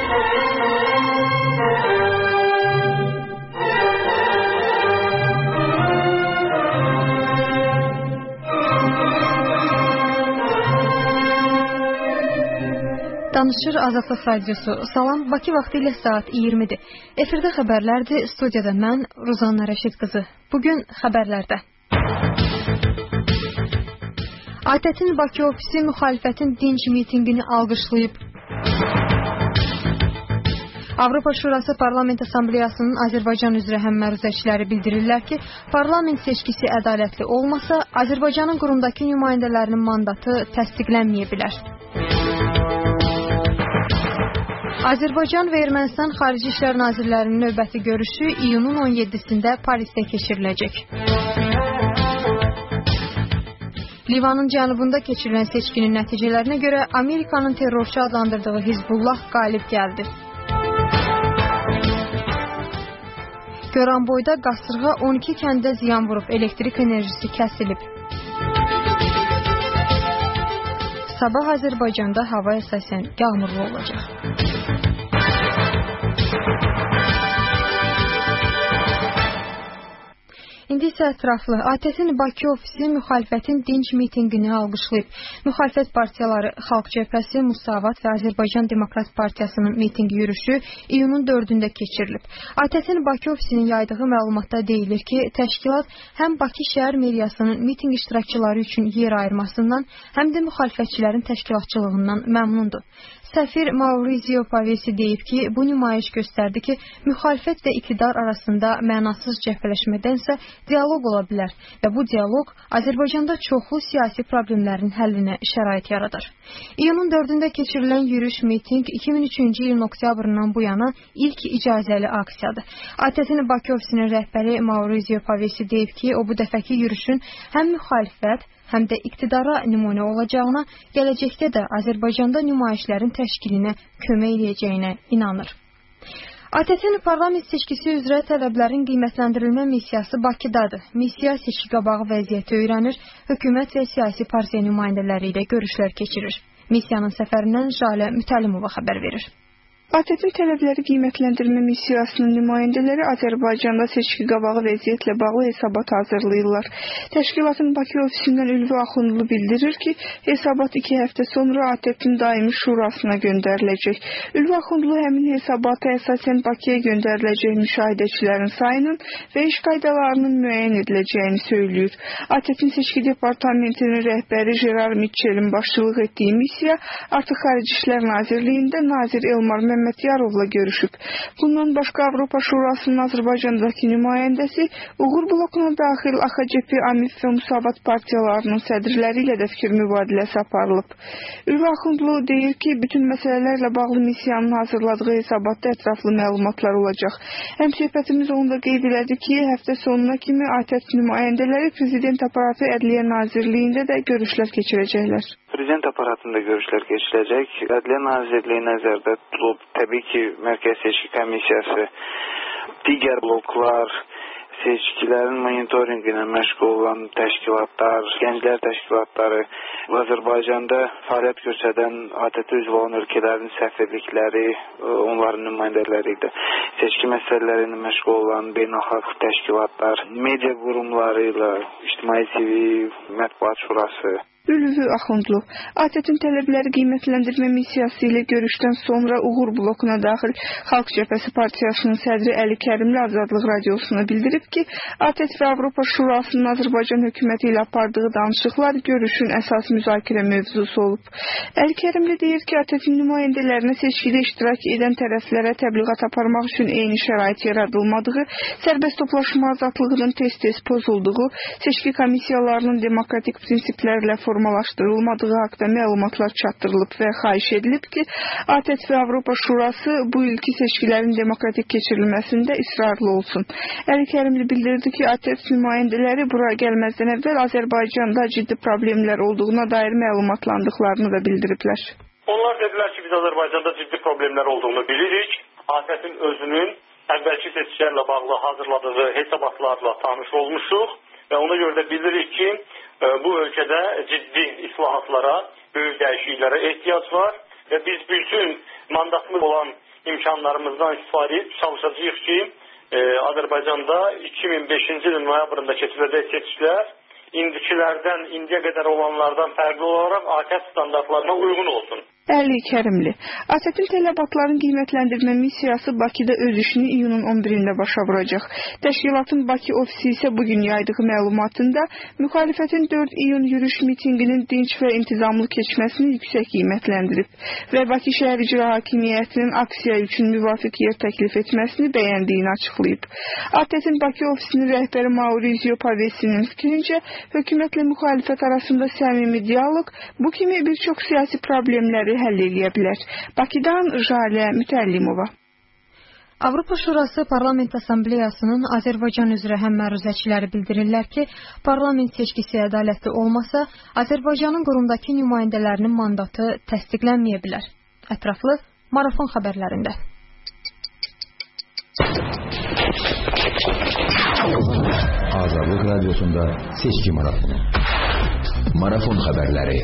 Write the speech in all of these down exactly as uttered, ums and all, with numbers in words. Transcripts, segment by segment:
Danışır Azadlıq Radiosu. Salam, Bakı vaxtı ilə saat iyirmidir. Efirdə xəbərlərdir, studiyada mən, Ruzanna Rəşid qızı. Bugün xəbərlərdə. ATƏT-in Bakı ofisi müxalifətin dinc mitingini alqışlayıb. Avropa Şurası Parlament Assambleyasının Azərbaycan üzrə həmməruzəçiləri bildirirlər ki, parlament seçkisi ədalətli olmasa, Azərbaycanın qurumdakı nümayəndələrinin mandatı təsdiqlənməyə bilər. Azərbaycan və Ermənistan Xarici İşlər Nazirlərinin növbəti görüşü iyunun on yeddisində Parisdə keçiriləcək. Livanın cənubunda keçirilən seçkinin nəticələrinə görə Amerikanın terrorçu adlandırdığı Hizbullah qalib gəldi. Goranboyda qasırğa on iki kəndə ziyan vurub, elektrik enerjisi kəsilib. Sabah Azərbaycanda hava əsasən yağmurlu olacaq. İndi isə ətraflı. ATƏT-in Bakı ofisi müxalifətin dinc mitingini alqışlayıb. Müxalifət partiyaları Xalq Cəbhəsi, Musavat və Azərbaycan Demokrat Partiyasının mitingi yürüşü iyunun dördündə keçirilib. ATƏT-in Bakı ofisinin yaydığı məlumatda deyilir ki, təşkilat həm Bakı şəhər meriyasının miting iştirakçıları üçün yer ayırmasından, həm də müxalifətçilərin təşkilatçılığından məmnundur. Səfir Maurizio Pavesi deyib ki, bu nümayiş göstərdi ki, müxalifət və iqtidar arasında mənasız cəbhələşmədənsə dialoq ola bilər və bu dialoq Azərbaycanda çoxlu siyasi problemlərin həllinə şərait yaradır. İyunun dördündə keçirilən yürüyüş miting iki min üçüncü ilin oktyabrından bu yana ilk icazəli aksiyadır. ATƏT-in Bakı ofisinin rəhbəri Maurizio Pavesi deyib ki, o bu dəfəki yürüyüşün həm müxalifət, həm də iqtidara nümunə olacağına, gələcəkdə də Azərbaycanda nümayişlərin təşkilinə kömək edəcəyinə inanır. ATƏT-in parlament seçkisi üzrə tələblərin qiymətləndirilmə missiyası Bakıdadır. Missiya seçki qabağı vəziyyəti öyrənir, hökumət və siyasi partiya nümayəndələri ilə görüşlər keçirir. Missiyanın səfərindən Jalə Mütəllimova xəbər verir. ATƏT-in tələbləri qiymətləndirmə missiyasının nümayəndələri Azərbaycanda seçki qabağı vəziyyətlə bağlı hesabat hazırlayırlar. Təşkilatın Bakı ofisindən Ülvi Axundlu bildirir ki, hesabat iki həftə sonra ATƏT-in daimi şurasına göndəriləcək. Ülvi Axundlu həmin hesabata əsasən Bakıya göndəriləcək müşahidəçilərin sayının və iş qaydalarının müəyyən ediləcəyini söylüyor. ATƏT-in seçki departamentinin rəhbəri Gerard Mitchell'in başçılıq etdiyi missiya artıq Xarici İşlər Nazirliyində nazir Elmar Məmmədiyarovla görüşüb. Bundan başqa Avropa Şurasının Azərbaycandakı nümayəndəsi Uğur blokuna daxil A X C P, AMİF və Musavat partiyalarının sədrləri ilə də fikir mübadiləsi aparılıb. Ülvi Axundlu deyir ki, bütün məsələlərlə bağlı missiyanın hazırladığı hesabatda ətraflı məlumatlar olacaq. Həmsöhbətimiz onda qeyd elədi ki, həftə sonuna kimi ATƏT nümayəndələri Prezident Aparatı Ədliyyə Nazirliyində də görüşlər keçirəcəklər. Prezident aparatında görüşlər keçiriləcək. Ədliyyə Nazirliyi nəzərdə tutulub. Təbii ki, Mərkəzi Seçki Komissiyası, digər bloklar, seçkilərin monitorinqi ilə məşğul olan təşkilatlar, gənclər təşkilatları, Azərbaycanda fəaliyyət göstərən ATƏT üzv olan ölkələrin səfirlikləri, onların nümayəndələri ilə seçki məsələləri ilə məşğul olan beynəlxalq təşkilatlar, media qurumları ilə İctimai T V, Mətbuat Şurası. Ülvi Axundlu, ATƏT-in tələbləri qiymətləndirmə missiyası ilə görüşdən sonra Uğur blokuna daxil Xalq Cəbhəsi partiyasının sədri Əli Kərimli Azadlıq Radiosuna bildirib ki, ATƏT və Avropa Şurasının Azərbaycan hökuməti ilə apardığı danışıqlar görüşün əsas müzakirə mövzusu olub. Əli Kərimli deyir ki, ATƏT-in nümayəndələrinə seçkidə iştirak edən tərəflərə təbliğat aparmaq üçün eyni şərait yaradılmadığı, sərbəst toplaşma azadlığının tez-tez pozulduğu, seçki komissiyalarının demokratik prinsiplərlə formalaşdırılmadığı haqda məlumatlar çatdırılıb və xahiş edilib ki, ATƏT və Avropa Şurası bu ilki seçkilərin demokratik keçirilməsində israrlı olsun. Əli Kərimli bildirdi ki, ATƏT nümayəndələri bura gəlməzdən əvvəl Azərbaycanda ciddi problemlər olduğuna dair məlumatlandıqlarını da bildiriblər. Onlar dedilər ki, biz Azərbaycanda ciddi problemlər olduğunu bilirik. ATƏT-in özünün əvvəlki seçkilərlə bağlı hazırladığı hesabatlarla tanış olmuşuq və ona görə də bilirik ki, bu ölkədə ciddi islahatlara, böyük dəyişikliklərə ehtiyac var və biz bütün mandatlı olan imkanlarımızdan istifadə edib çalışacağıq ki, e, Azərbaycanda iki min beşinci ilin noyabrında keçiriləcək seçkilər indikilərdən, indiyə qədər olanlardan fərqli olaraq A K S standartlarına uyğun olsun. Əli Kərimli. ATƏT-in tələbatların qiymətləndirmə missiyası Bakıda öz işini iyunun on birində başa vuracaq. Təşkilatın Bakı ofisi isə bugün yaydığı məlumatında müxalifətin dörd iyun yürüyüş mitinqinin dinç və intizamlı keçməsini yüksək qiymətləndirib və Bakı şəhər icra hakimiyyətinin aksiya üçün müvafiq yer təklif etməsini bəyəndiyini açıqlayıb. ATƏT-in Bakı ofisinin rəhbəri Maurizio Pavesinin fikrincə, hökumətlə müxalifət arasında səmimi dialoq bu kimi bir çox siyasi problemləri həll edə bilər. Bakıdan Jalə Mütəllimova. Avropa Şurası Parlament Assambleyasının Azərbaycan üzrə həmməruzəçiləri bildirirlər ki, parlament seçkisi ədalətli olmasa, Azərbaycanın qurumdakı nümayəndələrinin mandatı təsdiqlənməyə bilər. Ətraflı Marafon xəbərlərində. Azadlıq Radyosunda seçki marafonu. Marafon xəbərləri.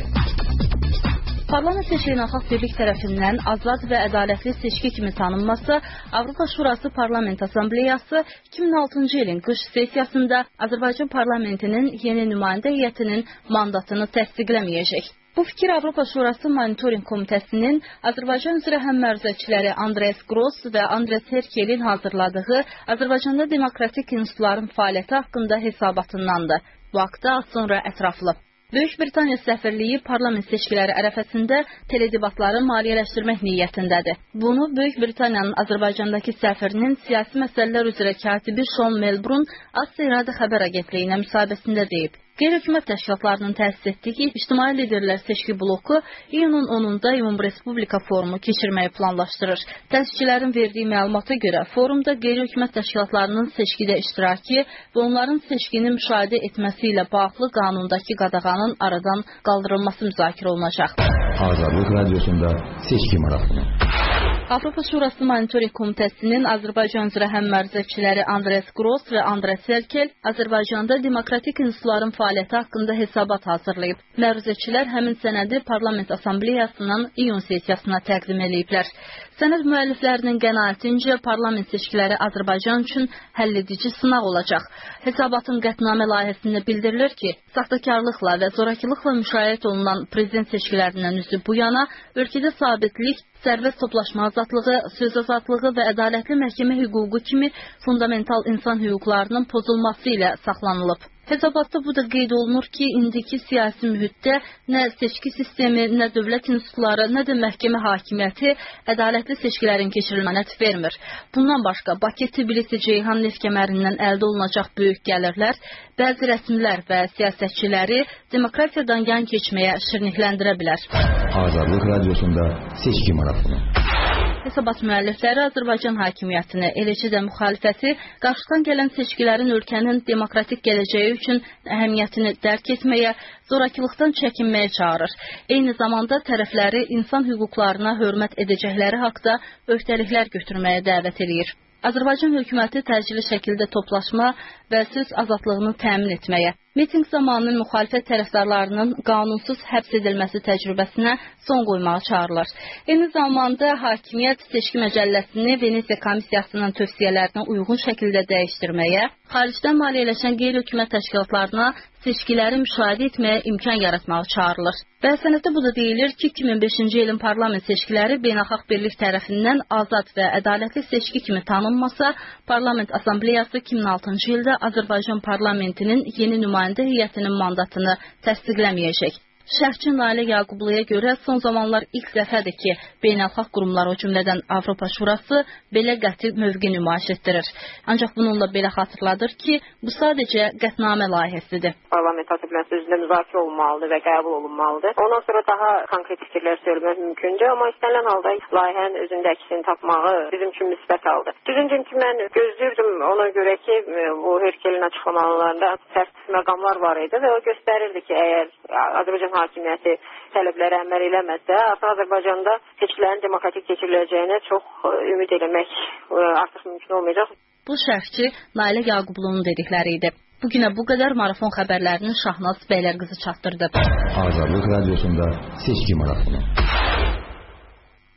Parlament Beynəlxalq Birlik tərəfindən azad və ədalətli seçki kimi tanınması Avropa Şurası Parlament Assambleyası iki min altıncı ilin qış sessiyasında Azərbaycan parlamentinin yeni nümayəndə heyətinin mandatını təsdiqləməyəcək. Bu fikir Avropa Şurası Monitoring Komitəsinin Azərbaycan üzrə həmməruzəçiləri Andres Gross və Andres Herkelin hazırladığı Azərbaycanda demokratik institutların fəaliyyəti haqqında hesabatındandır. Bu haqda az sonra ətraflı. Böyük Britaniya səfirliyi parlament seçkiləri ərəfəsində teledebatları maliyyələşdirmək niyyətindədir. Bunu Böyük Britaniyanın Azərbaycandakı səfirinin siyasi məsələlər üzrə katibi Sean Melbourne Asya İradə xəbər agentliyinə müsahibəsində deyib. Qeyri-hökumət təşkilatlarının təsis etdiyi İctimai Liderlər Seçki bloku iyunun onunda Ümum Respublika forumu keçirməyi planlaşdırır. Təşkilərin verdiyi məlumata görə forumda qeyri-hökumət təşkilatlarının seçkidə iştirakı və onların seçkini müşahidə etməsi ilə bağlı qanundakı qadağanın aradan qaldırılması müzakirə olunacaq. Azadlıq Radyosunda seçki marafonu. Avropa Şurası Monitoring Komitəsinin Azərbaycan üzrə həmməruzəçiləri Andres Gross və Andres Herkel Azərbaycanda demokratik institutların fəaliyyəti haqqında hesabat hazırlayıb. Məruzəçilər həmin sənədi Parlament Assambleyasının iyun sessiyasına təqdim ediblər. Sənəd müəlliflərinin qənaətincə parlament seçkiləri Azərbaycan üçün həlledici sınaq olacaq. Hesabatın qətnamə layihəsində bildirilir ki, saxtakarlıqla və zorakılıqla müşayiət olunan prezident seçkilərindən üzü bu yana ölkədə sabitlik, sərbəst toplaşma azadlığı, söz azadlığı və ədalətli məhkəmə hüququ kimi fundamental insan hüquqlarının pozulması ilə saxlanılıb. Hesabatda bu da qeyd olunur ki, indiki siyasi mühitdə nə seçki sistemi, nə dövlət institutları, nə də məhkəmə hakimiyyəti ədalətli seçkilərin keçirilmənə vermir. Bundan başqa, Bakı-Tbilisi-Ceyhan neft kəmərindən əldə olunacaq böyük gəlirlər, bəzi rəsmilər və siyasətçiləri demokratiyadan yan keçməyə şirnikləndirə bilər. Azadlıq Radyosunda seçki marafonu. Hesabat müəllifləri Azərbaycan hakimiyyətini, eləcə də müxalifəti qarşıdan gələn seçkilərin ölkənin demokratik gələcəyi üçün əhəmiyyətini dərk etməyə, zorakılıqdan çəkinməyə çağırır. Eyni zamanda tərəfləri insan hüquqlarına hörmət edəcəkləri haqda öhdəliklər götürməyə dəvət edir. Azərbaycan hökuməti təcili şəkildə toplaşma və söz azadlığını təmin etməyə, miting zamanı müxalifət tərəfdarlarının qanunsuz həbs edilməsi təcrübəsinə son qoymağa çağırılır. Eyni zamanda hakimiyyət seçki məcəlləsini Venesiya komissiyasının tövsiyələrinə uyğun şəkildə dəyişdirməyə, xaricdən maliyyələşən qeyri-hökumət təşkilatlarına seçkiləri müşahidə etməyə imkan yaratmağa çağırılır. Və sənəddə bu da deyilir ki, iki min beşinci ilin parlament seçkiləri Beynəlxalq Birlik tərəfindən azad və ədalətli seçki kimi tanınmasa, Parlament Assambleyası iki min altıncı ildə Azərbaycan parlamentinin yeni nümayəndə heyətinin mandatını təsdiqləməyəcək. Şərhçi Nailə Yaqubluya görə son zamanlar ilk dəfədir ki, beynəlxalq qurumlar, o cümlədən Avropa Şurası belə qəti mövqe nümayiş etdirir. Ancaq bununla belə xatırladır ki, bu sadəcə qətnamə layihəsidir. Parlament Assambleyası üzrə müzakirə olunmalıdır və qəbul olunmalıdır. Ondan sonra daha konkret fikirlər söyləmək mümkündür, amma istənilən halda layihənin özündə əksini tapmağı bizim üçün müsbət haldır. Düzüncə ki, mən gözləyirdim ona görə ki, bu Herkelin açıqlamalarında sərt məqamlar var idi və o göstərirdi ki, əgər Azərbaycan hakimiyyəti tələblərə əməl eləməzsə, artıq Azərbaycanda seçkilərin demokratik keçiriləcəyinə çox ümid eləmək artıq mümkün olmayacaq. Bu şərhçi Nailə Yaqublunun dedikləri idi. Bugünə bu qədər marafon xəbərlərini Şahnaz Bəylərqızı çatdırdı. Azadlıq Radyosunda seçki marafonu.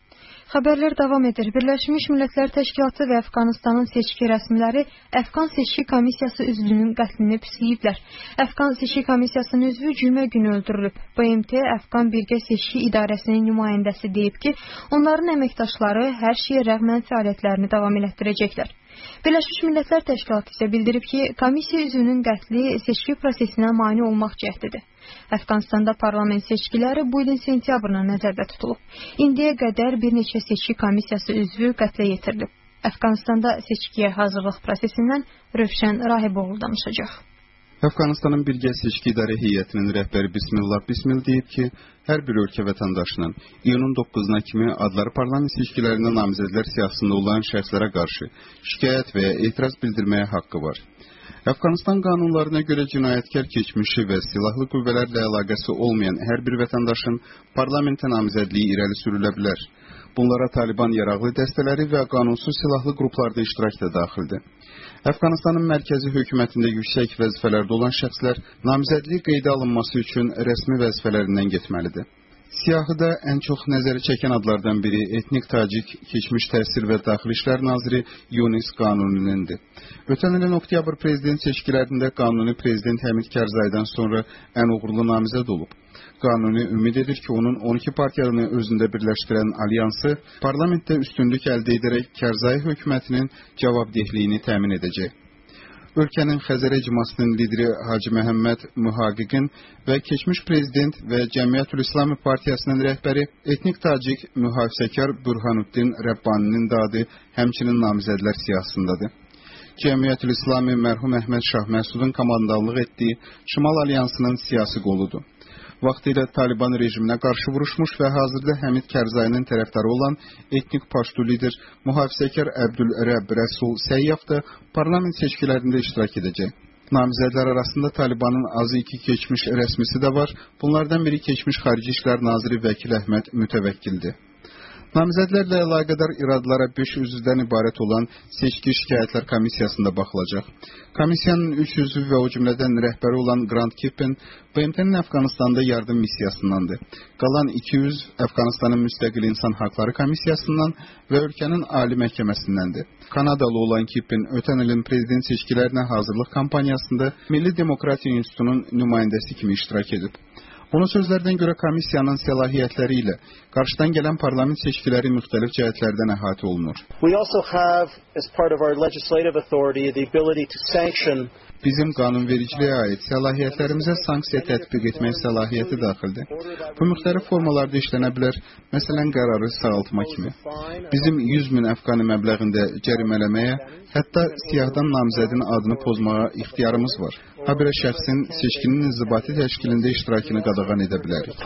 Xəbərlər davam edir. Birləşmiş Millətlər Təşkilatı və Əfqanistanın seçki rəsmiləri Əfqan Seçki Komissiyası üzvünün qətlini pisləyiblər. Əfqan Seçki Komissiyasının üzvü cümə günü öldürülüb. B M T Əfqan Birgə Seçki İdarəsinin nümayəndəsi deyib ki, onların əməkdaşları hər şeyə rəğmən fəaliyyətlərini davam elətdirəcəklər. Birləşmiş Millətlər Təşkilatı isə bildirib ki, komissiya üzvünün qətli seçki prosesinə mane olmaq cəhdidir. Əfqanistanda parlament seçkiləri bu ilin sentyabrına nəzərdə tutulub. İndiyə qədər bir neçə seçki komissiyası üzvü qətlə yetirilib. Əfqanistanda seçkiyə hazırlıq prosesindən Rövşən Rahiboğlu danışacaq. Əfqanistanın Birgə Seçki İdarə Heyətinin rəhbəri Bismillah Bismil deyib ki, hər bir ölkə vətəndaşının iyunun doqquzuna kimi adları parlament seçkilərində namizədlər siyahısında olan şəxslərə qarşı şikayət və ya etiraz bildirməyə haqqı var. Əfqanistan qanunlarına görə cinayətkar keçmişi və silahlı qüvvələrlə əlaqəsi olmayan hər bir vətəndaşın parlamentə namizədliyi irəli sürülə bilər. Bunlara Taliban yaraqlı dəstələri və qanunsuz silahlı qruplarda iştirak da daxildir. Əfqanistanın mərkəzi hökumətində yüksək vəzifələrdə olan şəxslər namizədliyi qeydə alınması üçün rəsmi vəzifələrindən getməlidir. Siyahıda ən çox nəzəri çəkən adlardan biri etnik tacik keçmiş təhsil və daxili işlər naziri Yunis Qanunindir. Ötən ilin oktyabr prezident seçkilərində Qanuni prezident Həmid Kərzaydan sonra ən uğurlu namizəd olub. Qanuni ümid edir ki, onun on iki partiyanı özündə birləşdirən alyansı parlamentdə üstünlük əldə edərək Kərzay hökumətinin cavabdehliyini təmin edəcək. Ölkənin Xəzər icmasının lideri Hacı Məhəmməd Mühaqiqin və keçmiş prezident və Cəmiyyətül İslami Partiyasının rəhbəri etnik tacik mühafizəkar Burhanuddin Rəbbaninin da adı həmçinin namizədlər siyahısındadır. Cəmiyyətül İslami mərhum Əhməd Şah Məsudun komandanlıq etdiyi Şimal Alyansının siyasi qoludur. Vaxtilə Taliban rejiminə qarşı vuruşmuş və hazırda Həmid Kərzayının tərəfdarı olan etnik paştu lider mühafizəkar Əbdülrəbb Rəsul Səyyaf da parlament seçkilərində iştirak edəcək. Namizədlər arasında Talibanın azı iki keçmiş rəsmisi də var. Bunlardan biri keçmiş Xarici İşlər Naziri Vəkil Əhməd Mütəvəkkildir. Namizədlərlə əlaqədar iradlara beş üzvdən ibarət olan seçki şikayətlər komissiyasında baxılacaq. Komissiyanın üç üzvü və o cümlədən rəhbəri olan Grant Kippen B M T'nin Əfqanistanda yardım missiyasındandır. Qalan iki üzv Əfqanistanın Müstəqil İnsan Haqları Komissiyasından və ölkənin Ali Məhkəməsindəndir. Kanadalı olan Kippen ötən ilin prezident seçkilərinə hazırlıq kampaniyasında Milli Demokratiya İnstitutunun nümayəndəsi kimi iştirak edib. Onun sözlərdən görə komissiyanın səlahiyyətləri ilə qarşıdan gələn parlament seçkiləri müxtəlif cəhətlərdən əhatə olunur. We also have, as part of our legislative authority, the ability to sanction. Bizim qanunvericiliyə aid səlahiyyətlərimizə sanksiya tətbiq etmək səlahiyyəti daxildir. Bu müxtəlif formalarda işlənə bilər, məsələn qərarı sağaltma kimi. Bizim yüz min əfqani məbləğində cərimələməyə, hətta siyahdan namizədin adını pozmağa ixtiyarımız var. Habelə şəxsin seçkinin inzibati təşkilində iştirakını qadağan edə bilərik.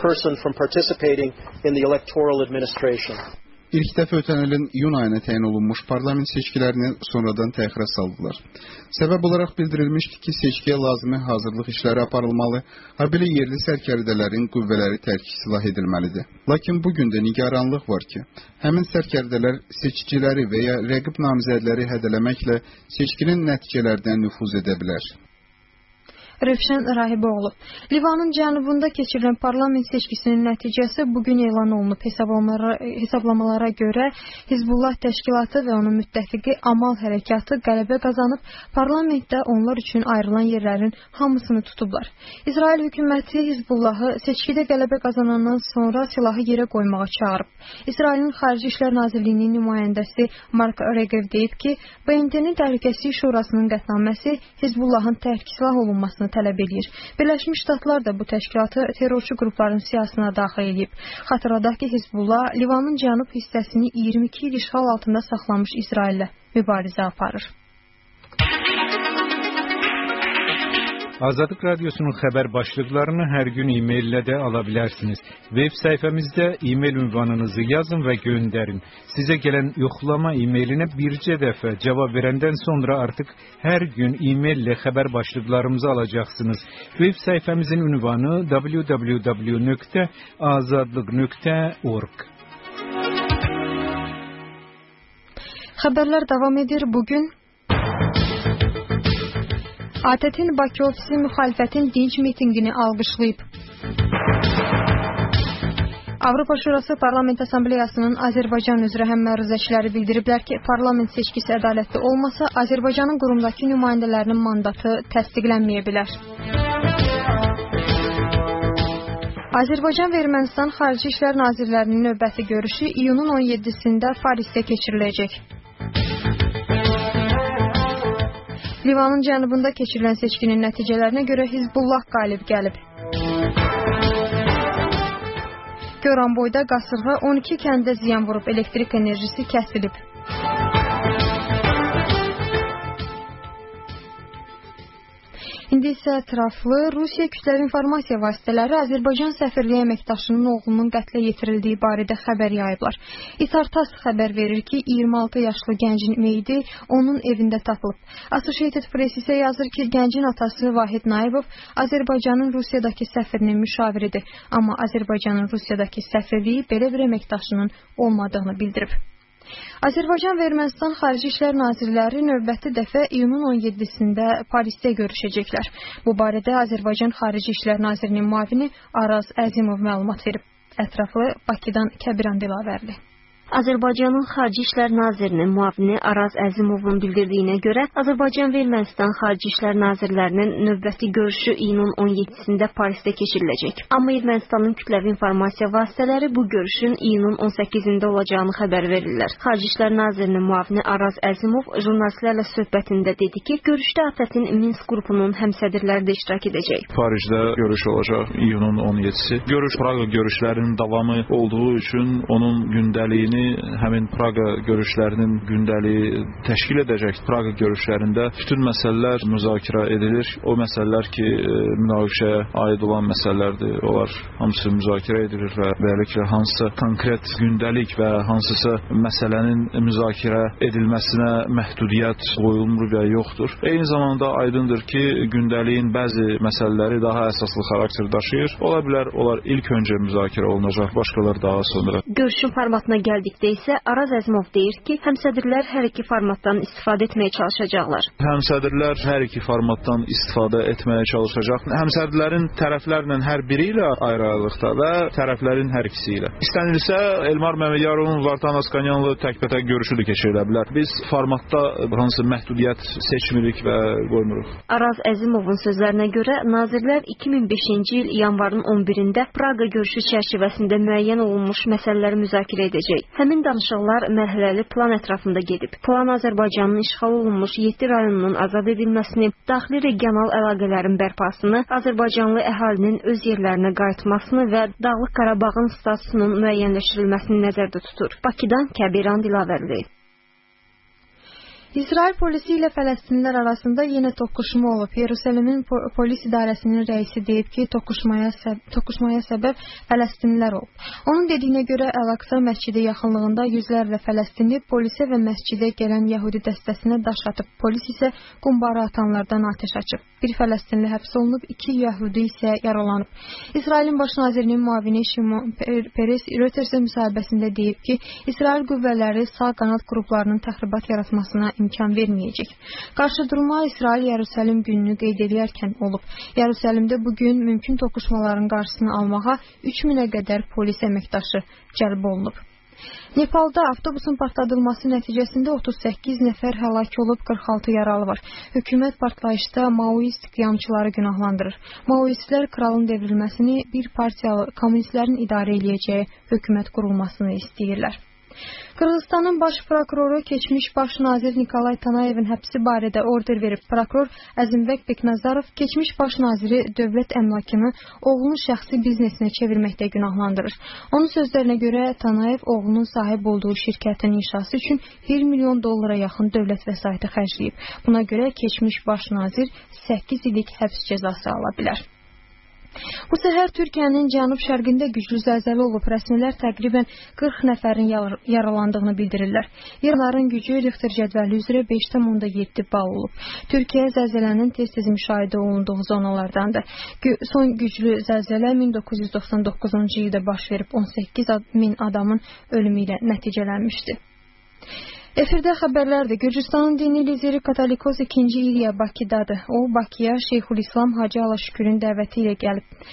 İlk dəfə ötən ilin iyun ayına təyin olunmuş parlament seçkilərini sonradan təxirə saldılar. Səbəb olaraq bildirilmişdi ki, seçkiyə lazımi hazırlıq işləri aparılmalı, habelə yerli sərkərdələrin qüvvələri tərk silah edilməlidir. Lakin bugün də nigaranlıq var ki, həmin sərkərdələr seçiciləri və ya rəqib namizədləri hədələməklə seçkinin nəticələrinə nüfuz edə bilər. Rövşən Rahiboğlu. Livanın cənubunda keçirilən parlament seçkisinin nəticəsi bugün elan olunub. Hesablamalara, hesablamalara görə Hizbullah təşkilatı və onun müttəfiqi Amal hərəkatı qələbə qazanıb, parlamentdə onlar üçün ayrılan yerlərin hamısını tutublar. İsrail hökuməti Hizbullahı seçkidə qələbə qazanandan sonra silahı yerə qoymağa çağırıb. İsrailin Xarici İşlər Nazirliyinin nümayəndəsi Mark Regev deyib ki, B M T'nin Təhlükəsizlik Şurasının qətnaməsi Hizbullahın tərk silah olunmasını tələb edir. Birləşmiş Ştatlar da bu təşkilatı terrorçu qrupların siyasına daxil edib. Xatırladaq ki, Hizbullah Livanın cənub hissəsini iyirmi iki il işğal altında saxlamış İsraillə mübarizə aparır. Azadlıq Radyosu'nun xəbər başlıqlarını hər gün e-maillə də ala bilərsiniz. Web səhifəmizdə e-mail ünvanınızı yazın və göndərin. Sizə gələn yoxlama e-mailinə bircə dəfə cavab verəndən sonra artıq hər gün e-maillə xəbər başlıqlarımızı alacaqsınız. Web səhifəmizin ünvanı w w w nöqtə azadlıq nöqtə org. Xəbərlər davam edir. Bugün A T T'nin Bakı ofisi müxalifətin dinc mitingini alqışlayıb. Avropa Şurası Parlament Assambleyasının Azərbaycan üzrə həmməruzəçiləri bildiriblər ki, parlament seçkisi ədalətli olmasa, Azərbaycanın qurumdakı nümayəndələrinin mandatı təsdiqlənməyə bilər. Azərbaycan və Ermənistan Xarici İşlər Nazirlərinin növbəti görüşü iyunun on yeddisində Parisdə keçiriləcək. Livanın cənubunda keçirilən seçkinin nəticələrinə görə Hizbullah qalib gəlib. Goranboyda qasırğa on iki kəndə ziyan vurub, elektrik enerjisi kəsilib. İndi isə ətraflı Rusiya kütləvi informasiya vasitələri Azərbaycan səfirliyi əməkdaşının oğlunun qətlə yetirildiyi barədə xəbər yayıblar. İtartas xəbər verir ki, iyirmi altı yaşlı gəncin meyidi onun evində tapılıb. Associated Press isə yazır ki, gəncin atası Vahid Naibov Azərbaycanın Rusiyadakı səfirinin müşaviridir, amma Azərbaycanın Rusiyadakı səfirliyi belə bir əməkdaşının olmadığını bildirib. Azərbaycan və Ermənistan Xarici İşlər Nazirləri növbəti dəfə iyunun on yeddisində Parisdə görüşəcəklər. Bu barədə Azərbaycan Xarici İşlər Nazirinin müavini Araz Əzimov məlumat verib. Ətraflı Bakıdan Kəbiran Dilavərli. Azərbaycanın Xarici İşlər Nazirinin müavini Araz Əzimovun bildirdiyinə görə, Azərbaycan və Ermənistan Xarici İşlər Nazirlərinin növbəti görüşü iyunun on yeddisində Parisdə keçiriləcək. Amma Ermənistanın kütləvi informasiya vasitələri bu görüşün iyunun on səkkizində olacağını xəbər verirlər. Xarici İşlər Nazirinin müavini Araz Əzimov jurnalistlərlə söhbətində dedi ki, görüşdə ATƏT-in Minsk qrupunun həmsədrləri də iştirak edəcək. Parisdə görüş olacaq iyunun on yeddisi. Görüş Praqa görüşlərinin davamı olduğu üçün onun gündəliyini həmin Praqa görüşlərinin gündəliyi təşkil edəcək. Praqa görüşlərində bütün məsələlər müzakirə edilir. O məsələlər ki, münaqişəyə aid olan məsələlərdir. Onlar hamısı müzakirə edilir və beləliklə hansısa konkret gündəlik və hansısa məsələnin müzakirə edilməsinə məhdudiyyət qoyulmur və yoxdur. Eyni zamanda aydındır ki, gündəliyin bəzi məsələləri daha əsaslı xarakter daşıyır. Ola bilər, onlar ilk öncə müzakirə olunacaq, başqaları daha sonra. Görüşün formatına gəldik. isə Araz Əzimov deyir ki, həmsədrlər hər iki formatdan istifadə etməyə çalışacaqlar. Həmsədrlər hər iki formatdan istifadə etməyə çalışacaq. Həmsədrlərin tərəflərlə hər biri ilə ayrı-ayrılıqda və tərəflərin hər ikisi ilə. İstənilsə, Elmar Məmmədyarov, Vartan Askanyanlı tək-bətək görüşü də keçirilə bilər. Biz formatda hansı məhdudiyyət seçmirik və qoymuruq. Araz Əzimovun sözlərinə görə, nazirlər iki min beşinci il yanvarın on birində Praqa görüşü çərçivəsində müəyyən olunmuş məsələləri müzakirə edəcək. Həmin danışıqlar mərhələli plan ətrafında gedib. Plan Azərbaycanın işğal olunmuş yeddi rayonunun azad edilməsini, daxili regional əlaqələrin bərpasını, Azərbaycanlı əhalinin öz yerlərinə qayıtmasını və Dağlıq Qarabağın statusunun müəyyənləşdirilməsini nəzərdə tutur. Bakıdan Kəbiran Dilavərli. İsrail polisi ilə Fələstinlilər arasında yenə toqquşma olub. Yerusəlimin po polis idarəsinin rəisi deyib ki, toqquşmaya, səb toqquşmaya səbəb Fələstinlilər olub. Onun dediyinə görə Əl-Aqsa məscidi yaxınlığında yüzlərlə Fələstinli polisə və məscidə gələn Yahudi dəstəsinə daş atıb. Polis isə qumbara atanlardan atəş açıb. Bir Fələstinli həbs olunub, iki Yahudi isə yaralanıb. İsrailin baş nazirinin müavini Şimon Peres Reutersə müsahibəsində deyib ki, İsrail qüvvələri sağ qanad qruplarının təxribat yaratmasına imkan verməyəcək. Qarşıdurma İsrail Yerusəlim gününü qeyd edərkən olub. Yerusəlimdə bugün mümkün toqquşmaların qarşısını almağa üç minə qədər polis əməkdaşı cəlb olunub. Nepalda avtobusun partladılması nəticəsində otuz səkkiz nəfər həlak olub, qırx altı yaralı var. Hökumət partlayışda maoist qiyamçıları günahlandırır. Maoistlər kralın devrilməsini, bir partiyalı kommunistlərin idarə eləyəcəyi hökumət qurulmasını istəyirlər. Qırğızstanın baş prokuroru keçmiş baş nazir Nikolay Tanayevin həbsi barədə order verib. Prokuror Əzimbəq Beknazarov keçmiş baş naziri dövlət əmlakını oğlunun şəxsi biznesinə çevirməkdə günahlandırır. Onun sözlərinə görə Tanayev oğlunun sahib olduğu şirkətin inşası üçün bir milyon dollara yaxın dövlət vəsaiti xərcləyib. Buna görə keçmiş baş nazir səkkiz illik həbs cəzası ala bilər. Bu səhər Türkiyənin cənub-şərqində güclü zəlzələ olub. Rəsmilər təqribən qırx nəfərin yaralandığını bildirirlər. Yerlərin gücü Richter cədvəli üzrə beş tam yeddi bal olub. Türkiyə zəlzələnin tez-tez müşahidə olunduğu zonalardandır. Son güclü zəlzələ min doqquz yüz doxsan doqquzuncu ildə baş verib on səkkiz min adamın ölümü ilə nəticələnmişdi. Efirdə xəbərlərdir. Gürcüstanın dini lideri Katolikos ikinci İlya Bakıdadır. O, Bakıya Şeyxülislam Hacı Alaşükürün dəvəti ilə gəlib.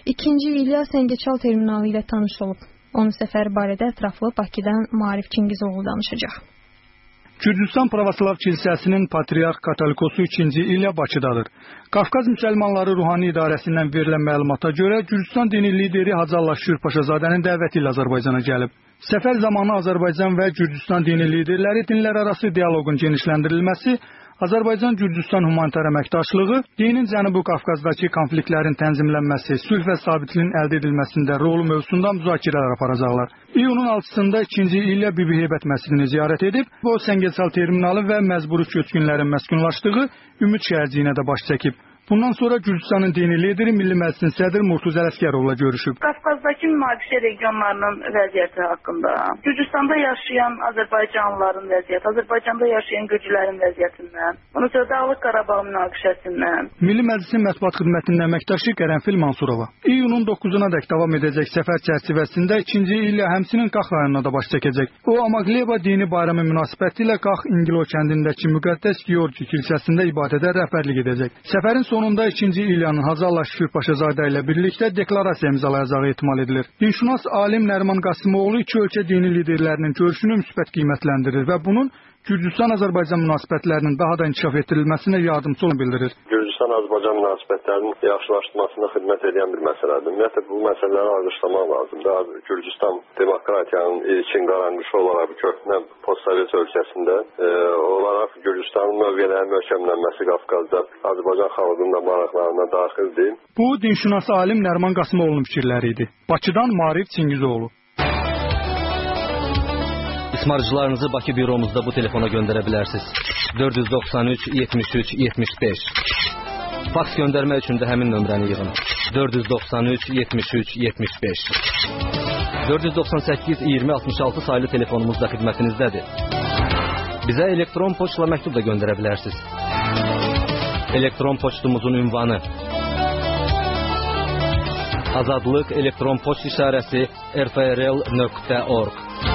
İkinci İlyas Səngəçal terminalı ilə tanış olub. Onun səfəri barədə ətraflı Bakıdan Maarif Çingizoğlu danışacaq. Gürcüstan Pravoslav Kilsəsinin Patriarx Katolikosu ikinci İlya Bakıdadır. Qafqaz Müsəlmanları Ruhani İdarəsindən verilən məlumata görə Gürcüstan dini lideri Hacı Allah Şükür Paşazadənin dəvəti ilə Azərbaycana gəlib. Səfər zamanı Azərbaycan və Gürcüstan dini liderləri dinlərarası dialoqun genişləndirilməsi, Azərbaycan-Gürcüstan humanitar əməkdaşlığı, dinin Cənubi Qafqazdakı konfliktlərin tənzimlənməsi, sülh və sabitliyin əldə edilməsində rolu mövzusunda müzakirələr aparacaqlar. İyunun altısında ikinci İlya Bibi Heybət məscidini ziyarət edib, o Səngəçal terminalı və məcburi köçkünlərin məskunlaşdığı Ümid şəhərciyinə də baş çəkib. Bundan sonra Gürcüstanın dini lideri Milli Məclisin sədri Murtuz Ələsgərovla görüşüb. Qafqazdakı münaqişə regionlarının vəziyyəti haqqında, Gürcüstanda yaşayan Azərbaycanlıların vəziyyəti, Azərbaycanda yaşayan Gürcülərin vəziyyətindən, bunun sonra Dağlıq Qarabağ münaqişəsindən. Milli Məclisin mətbuat xidmətinin əməkdaşı Qərənfil Mansurova. İyunun doqquzuna dək davam edəcək səfər çərçivəsində ikinci İlya həmçinin Qax rayonuna da baş çəkəcək. O, Amagleba dini bayramı münasibətilə Qax İngilo kəndindəki müqəddəs Georgi kilsəsində ibadətə rəhbərlik edəcək. Səfərin sonunda ikinci İlyanın Hacı Allah Şükür Paşazadə ilə birlikdə deklarasiya imzalayacağı ehtimal edilir. Dinşünas alim Nəriman Qasımoğlu iki ölkə dini liderlərinin görüşünü müsbət qiymətləndirir və bunun Gürcüstan-Azərbaycan münasibətlərinin daha da inkişaf etdirilməsinə yardımcı olduğunu bildirir. Gürcüstan-Azərbaycan münasibətlərinin yaxşılaşdırmasına xidmət edən bir məsələdir. Ümumiyyətlə bu məsələləri alqışlamaq lazımdır. Gürcüstan demokratiyanın ilkin qaranqışı olaraq bir köhnə postsovet ölkəsində e, olaraq Gürcüstanın mövqelərinin möhkəmlənməsi Qafqazda Azərbaycan xalqının da maraqlarına daxildir. Bu dinşünas alim Nəriman Qasımoğlu'nun fikirləri idi. Bakıdan Maarif Çingizoğlu. İsmarıcılarınızı Bakı büromuzda bu telefona göndərə bilərsiniz. dörd yüz doxsan üç yetmiş üç yetmiş beş. Faks göndərmək üçün də həmin nömrəni yığın. dörd yüz doxsan üç yetmiş üç yetmiş beş. dörd yüz doxsan səkkiz iyirmi altmış altı saylı telefonumuz da xidmətinizdədir. Bizə elektron poçtla məktub da göndərə bilərsiniz. Elektron poçtumuzun ünvanı Azadlıq elektron poçt işarəsi r f r l nöqtə org.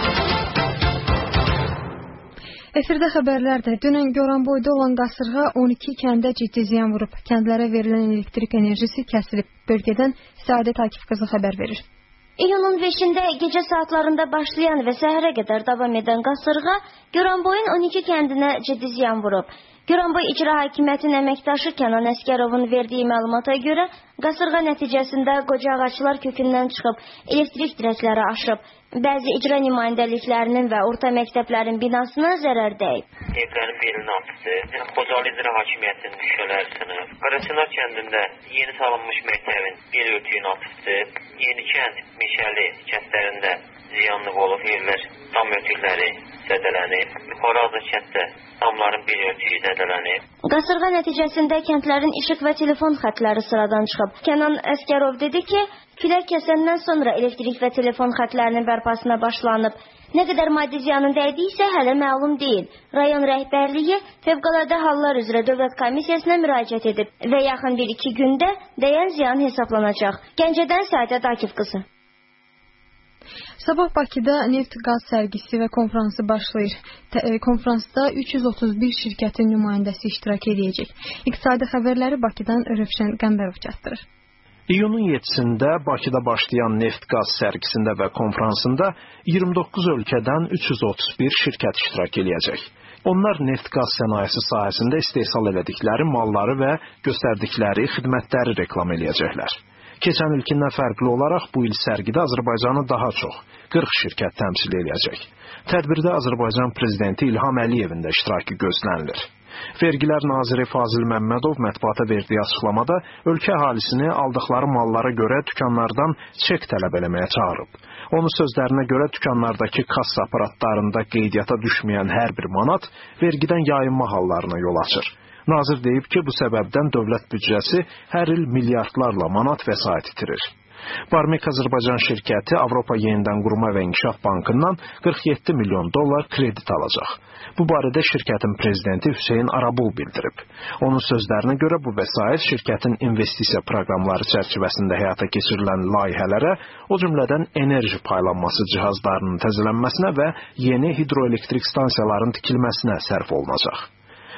Efirdə xəbərlərdə dünən Goranboyda olan qasırğa on iki kəndə ciddi ziyan vurub. Kəndlərə verilən elektrik enerjisi kəsilib. Bölgədən Səadət Akif qızı xəbər verir. İyunun beşində gecə saatlarında başlayan və səhərə qədər davam edən qasırğa Goranboyun on iki kəndinə ciddi ziyan vurub. Goranboy İcra Hakimiyyətinin əməkdaşı Kənan Əskərovun verdiyi məlumata görə qasırğa nəticəsində qoca ağaclar kökündən çıxıb, elektrik dirəkləri aşıb. Bəzi icra nümayəndəliklərinin və orta məktəblərin binasına zərər dəyib. Evlərin birinin altısı, Xocalı İcra Hakimiyyətinin düşələr sınıb. Qaraçınar kəndində yeni salınmış məktəbin bir örtüyün altısı, Yenikənd, Meşəli kəndlərində ziyanlı olub, yerlər dam örtükləri zədələnib. Xorazda kənddə damların bir örtüyü zədələnib. Qasırğa nəticəsində kəndlərin işıq və telefon xətləri sıradan çıxıb. Kənan Əskərov dedi ki, külək kəsəndən sonra elektrik və telefon xətlərinin bərpasına başlanıb. Nə qədər maddi ziyanın dəydiysə hələ məlum deyil. Rayon rəhbərliyi Fövqəladə Hallar üzrə Dövlət Komissiyasına müraciət edib və yaxın bir iki gündə dəyən ziyan hesablanacaq. Gəncədən Səadət Akif qızı. Sabah Bakıda neft-qaz sərgisi və konfransı başlayır. T konfransda üç yüz otuz bir şirkətin nümayəndəsi iştirak edəcək. İqtisadi xəbərləri Bakıdan Rövşən Qəmbərov çatdırır. İyunun yeddisində Bakıda başlayan neft-qaz sərgisində və konfransında iyirmi doqquz ölkədən üç yüz otuz bir şirkət iştirak edəcək. Onlar neft-qaz sənayesi sahəsində istehsal elədikləri malları və göstərdikləri xidmətləri reklam edəcəklər. Keçən ilkindən fərqli olaraq bu il sərgidə Azərbaycanı daha çox qırx şirkət təmsil edəcək. Tədbirdə Azərbaycan prezidenti İlham Əliyevin də iştirakı gözlənilir. Vergilər naziri Fazil Məmmədov mətbuata verdiyi açıqlamada ölkə əhalisini aldıqları mallara görə dükanlardan çek tələb eləməyə çağırıb. Onun sözlərinə görə dükanlardakı kassa aparatlarında qeydiyyata düşməyən hər bir manat vergidən yayınma hallarına yol açır. Nazir deyib ki, bu səbəbdən dövlət büdcəsi hər il milyardlarla manat vəsait itirir. Barmek Azərbaycan şirkəti Avropa Yenidən Qurma və İnkişaf Bankından qırx yeddi milyon dollar kredit alacaq. Bu barədə şirkətin prezidenti Hüseyn Arabul bildirib. Onun sözlərinə görə bu vəsait şirkətin investisiya proqramları çərçivəsində həyata keçirilən layihələrə, o cümlədən enerji paylanması cihazlarının təzələnməsinə və yeni hidroelektrik stansiyaların tikilməsinə sərf olunacaq.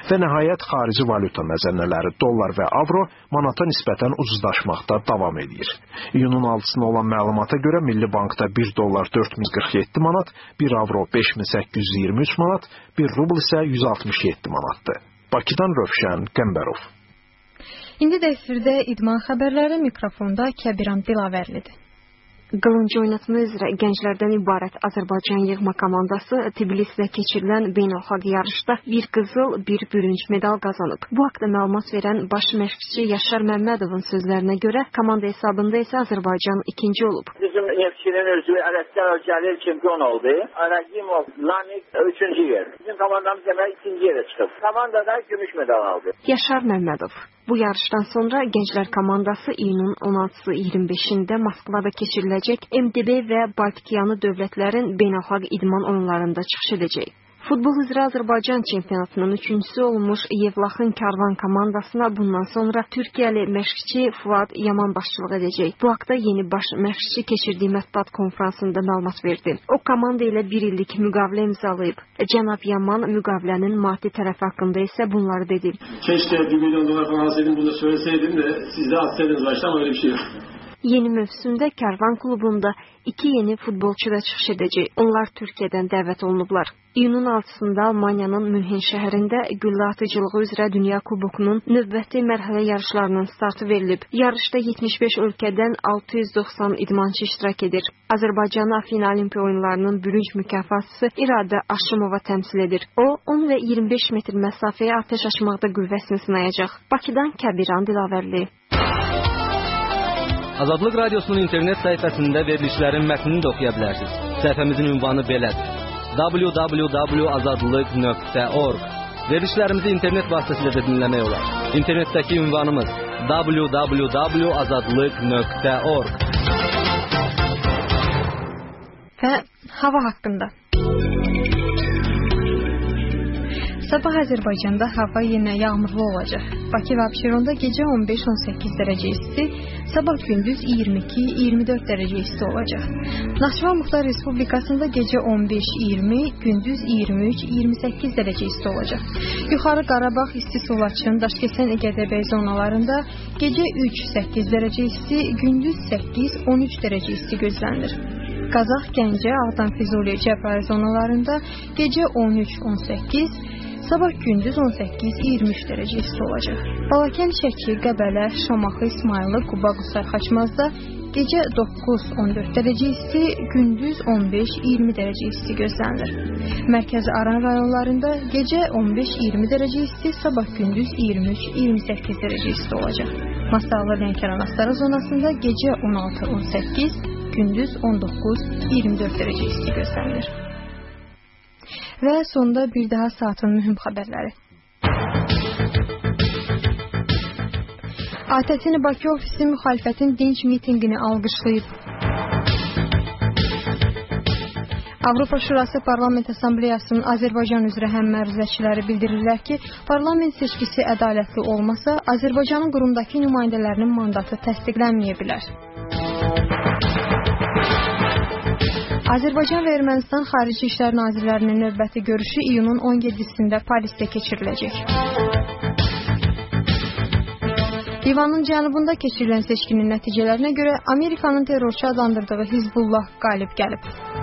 Və nəhayət xarici valyuta məzənnələri dollar və avro manata nisbətən ucuzlaşmaqda davam edir. İyunun altısına olan məlumata görə Milli Bankda bir dollar dörd min qırx yeddi manat, bir avro beş min səkkiz yüz iyirmi üç manat, bir rubl isə yüz altmış yeddi manatdır. Bakıdan Rövşən Qəmbərov. İndi də efirdə idman xəbərləri, mikrofonda Kəbiran Dilavərlidir. Qılınc oynatma üzrə gənclərdən ibarət Azərbaycan yığma komandası Tbilisidə keçirilən beynəlxalq yarışda bir qızıl, bir bürünc medal qazanıb. Bu haqda məlumat verən baş məşqçi Yaşar Məmmədovun sözlərinə görə komanda hesabında isə Azərbaycan ikinci olub. Bizim Neftçinin özü Ələsgər Cəlil çempion oldu. Aragimov, Lamik üçüncü yer. Bizim komandamız demək ikinci yerə çıxıb. Komandada gümüş medal aldı. Yaşar Məmmədov. Bu yarışdan sonra gənclər komandası iyunun on altısı iyirmi beşində Moskvada keçiriləcək M D B və Baltikyanı dövlətlərin beynəlxalq idman oyunlarında çıxış edəcək. Futbol üzrə Azərbaycan çempionatının üçüncüsü olmuş Yevlaxın Karvan komandasına bundan sonra Türkiyəli məşqçi Fuad Yaman başçılıq edəcək. Bu haqda yeni baş məşqçi keçirdiyi mətbuat konfransında məlumat verdi. O komanda ilə bir illik müqavilə imzalayıb. Cənab Yaman müqavilənin maddi tərəfi haqqında isə bunları dedi. Keşke bir milyon dolar falan alsaydım, bunu söyleseydim de siz de atsaydınız baştan, öyle bir şey yok. Yeni mövsümdə Karvan klubunda iki yeni futbolçu da çıxış edəcək. Onlar Türkiyədən dəvət olunublar. İyunun altısında Almaniyanın Münhen şəhərində güllə atıcılığı üzrə Dünya Kubokunun növbəti mərhələ yarışlarının startı verilib. Yarışda yetmiş beş ölkədən altı yüz doxsan idmançı iştirak edir. Azərbaycanı Afina Olimpiya oyunlarının bürünc mükafatçısı İradə Aşımova təmsil edir. O, on və iyirmi beş metr məsafəyə atəş açmaqda qüvvəsini sınayacaq. Bakıdan Kəbiran Dilavərli. Azadlıq Radiosunun internet səhifəsində verilişlərin mətnini də oxuya bilərsiniz. Səhifəmizin ünvanı belədir: w w w nöqtə azadlıq nöqtə org. Verilişlərimizi internet vasitəsilə də dinləmək olar. İnternetdəki ünvanımız w w w nöqtə azadlıq nöqtə org. Və hava haqqında. Sabah Azərbaycanda hava yenə yağmurlu olacaq. Bakı və Abşeronda gecə on beş on səkkiz dərəcə isti, sabah gündüz iyirmi iki iyirmi dörd dərəcə isti olacaq. Naxçıvan Muxtar Respublikasında gecə on beş iyirmi, gündüz iyirmi üç iyirmi səkkiz dərəcə isti olacaq. Yuxarı Qarabağ, İsti Sulaçın, Daşkəsən, Əgədəbəy zonalarında gecə üç səkkiz dərəcə isti, gündüz səkkiz on üç dərəcə isti gözlənilir. Qazax, Gəncə, Ağdam, Füzuli, Cəbrayıl zonalarında gecə on üç on səkkiz, sabah gündüz on səkkiz iyirmi üç dərəcə isti olacaq. Balakən, Şəki, Qəbələ, Şamaxı, İsmayılı, Quba, Qusar, Xaçmazda gecə doqquz on dörd dərəcə isti, gündüz on beş iyirmi dərəcə isti gözlənilir. Mərkəzi Aran rayonlarında gecə on beş iyirmi dərəcə isti, sabah gündüz iyirmi üç iyirmi səkkiz dərəcə isti olacaq. Masallı, Lənkəran, Astara zonasında gecə on altı on səkkiz, gündüz on doqquz iyirmi dörd dərəcə isti gözlənilir. Və sonda bir daha saatın mühüm xəbərləri. A T S-nin Bakı ofisi müxalifətin dinc mitinqini alqışlayıb. Avropa Şurası Parlament Assambleyasının Azərbaycan üzrə həmməruzəçiləri bildirirlər ki, parlament seçkisi ədalətli olmasa, Azərbaycanın qurumdakı nümayəndələrinin mandatı təsdiqlənməyə bilər. Azərbaycan və Ermənistan Xarici İşlər Nazirlərinin növbəti görüşü iyunun on yeddisində Parisdə keçiriləcək. Livanın cənubunda keçirilən seçkinin nəticələrinə görə Amerikanın terrorçu adlandırdığı Hizbullah qalib gəlib.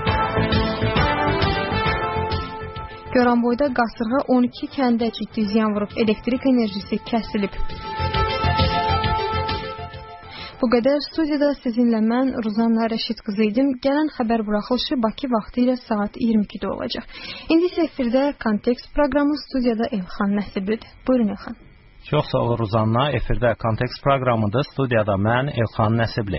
Goranboyda qasırğa on iki kəndə ciddi ziyan vurub, elektrik enerjisi kəsilib. Bu qədər studiyada sizinlə mən Ruzanna Rəşid qızı idim. Gələn xəbər buraxılışı Bakı vaxtı ilə saat iyirmi ikidə olacaq. İndi isə efirdə Kontekst proqramı, studiyada Elxan Nəsiblidir. Buyurun Elxan. Çox sağ ol Ruzanna. Efirdə Kontekst proqramıdır. Studiyada mən Elxan Nəsibli.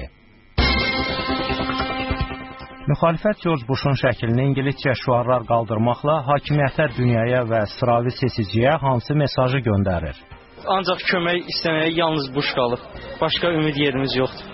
Müxalifət George Bush'un şəklini ingiliscə şüarlar qaldırmaqla hakimiyyətlər dünyaya və sıravi seçiciyə hansı mesajı göndərir? Ancaq kömək istəməyə yalnız Bush qalıb. Başqa ümid yerimiz yoxdur.